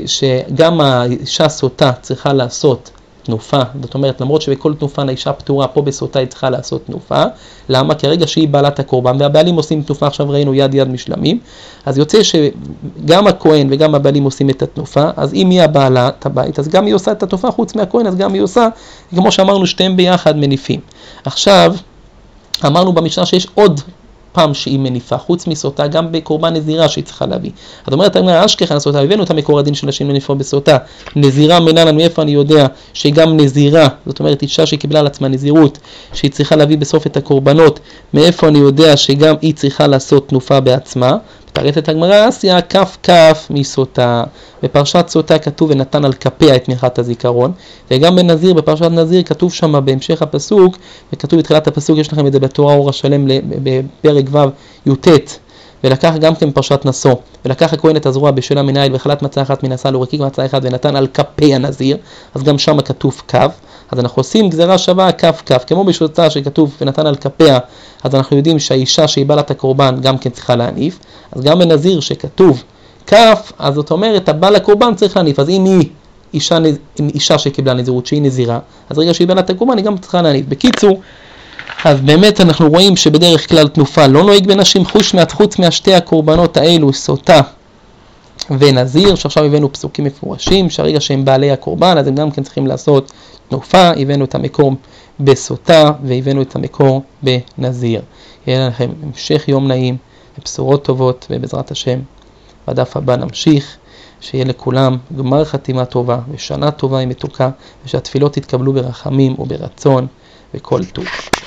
שגם האישה סוטה צריכה לעשות תנופה, זאת אומרת למרות שבכל תנופה האישה פטורה, פה בסוטה היא צריכה לעשות תנופה. למה? כי הרגע שהיא בעלת הקורבן והבעלים עושים תנופה, עכשיו ראינו יד יד משלמים, אז יוצא שגם הכהן וגם הבעלים עושים את התנופה, אז אם היא הבעלת הבית אז גם היא עושה את התנופה, חוץ מהכהן אז גם היא עושה, כמו שאמרנו שתיהם ביחד מניפים. עכשיו אמרנו במשנה שיש עוד פעם שהיא מניפה, חוץ מסוטה, גם בקורבן נזירה שהיא צריכה להביא. זאת אומרת, אשכח הסוטה, הבאנו את המקור הדין של נשים מניפה בסוטה, נזירה מנהלן, מאיפה אני יודע שגם נזירה, זאת אומרת, אישה שקיבלה על עצמה נזירות, שהיא צריכה להביא בסוף את הקורבנות, מאיפה אני יודע שגם היא צריכה לעשות תנופה בעצמה? פרט את הגמרא, אסיה כף כף מסוטה. בפרשת סוטה כתוב ונתן על כפיה את מנחת הזיכרון, וגם בנזיר, בפרשת נזיר כתוב שם בהמשך הפסוק, וכתוב בתחילת הפסוק, יש לכם את זה בתורה אור השלם בפרק ו' י"ט, ולקח גם כן פרשת נשוא, ולקח הכהן את הזרוע בשלה מנהל וחלת מצה אחת מנסה לורקיק מצה אחד ונתן על כפי הנזיר, אז גם שם כתוב כף. אז אנחנו עושים גזירה שווה כף כף, כמו בסוטה שכתוב ונתן על כפיה, אז אנחנו יודעים שהאישה שהיא בעלת הקורבן גם כן צריכה להניף, אז גם בנזיר שכתוב כף, אז זאת אומרת הבעל הקורבן צריך להניף, אז אם היא אישה, אישה שקיבלה נזירות שהיא נזירה, אז רגע שהיא בעלת הקורבן היא גם צריכה להניף. בקיצור, אז באמת אנחנו רואים שבדרך כלל תנופה לא נוהג בנשים חוץ, חוץ מהשתי הקורבנות האלו, סוטה ונזיר, שעכשיו הבאנו פסוקים מפורשים, שהרגע שהם בעלי הקורבן, אז הם גם כן צריכים לעשות תנופה. הבאנו את המקור בסוטה, והבאנו את המקור בנזיר. יהיה לכם המשך יום נעים, ובשורות טובות, ובעזרת השם, בדף הבא נמשיך, שיהיה לכולם גמר חתימה טובה, ושנה טובה עם מתוקה, ושהתפילות יתקבלו ברחמים וברצון, וכל טוב.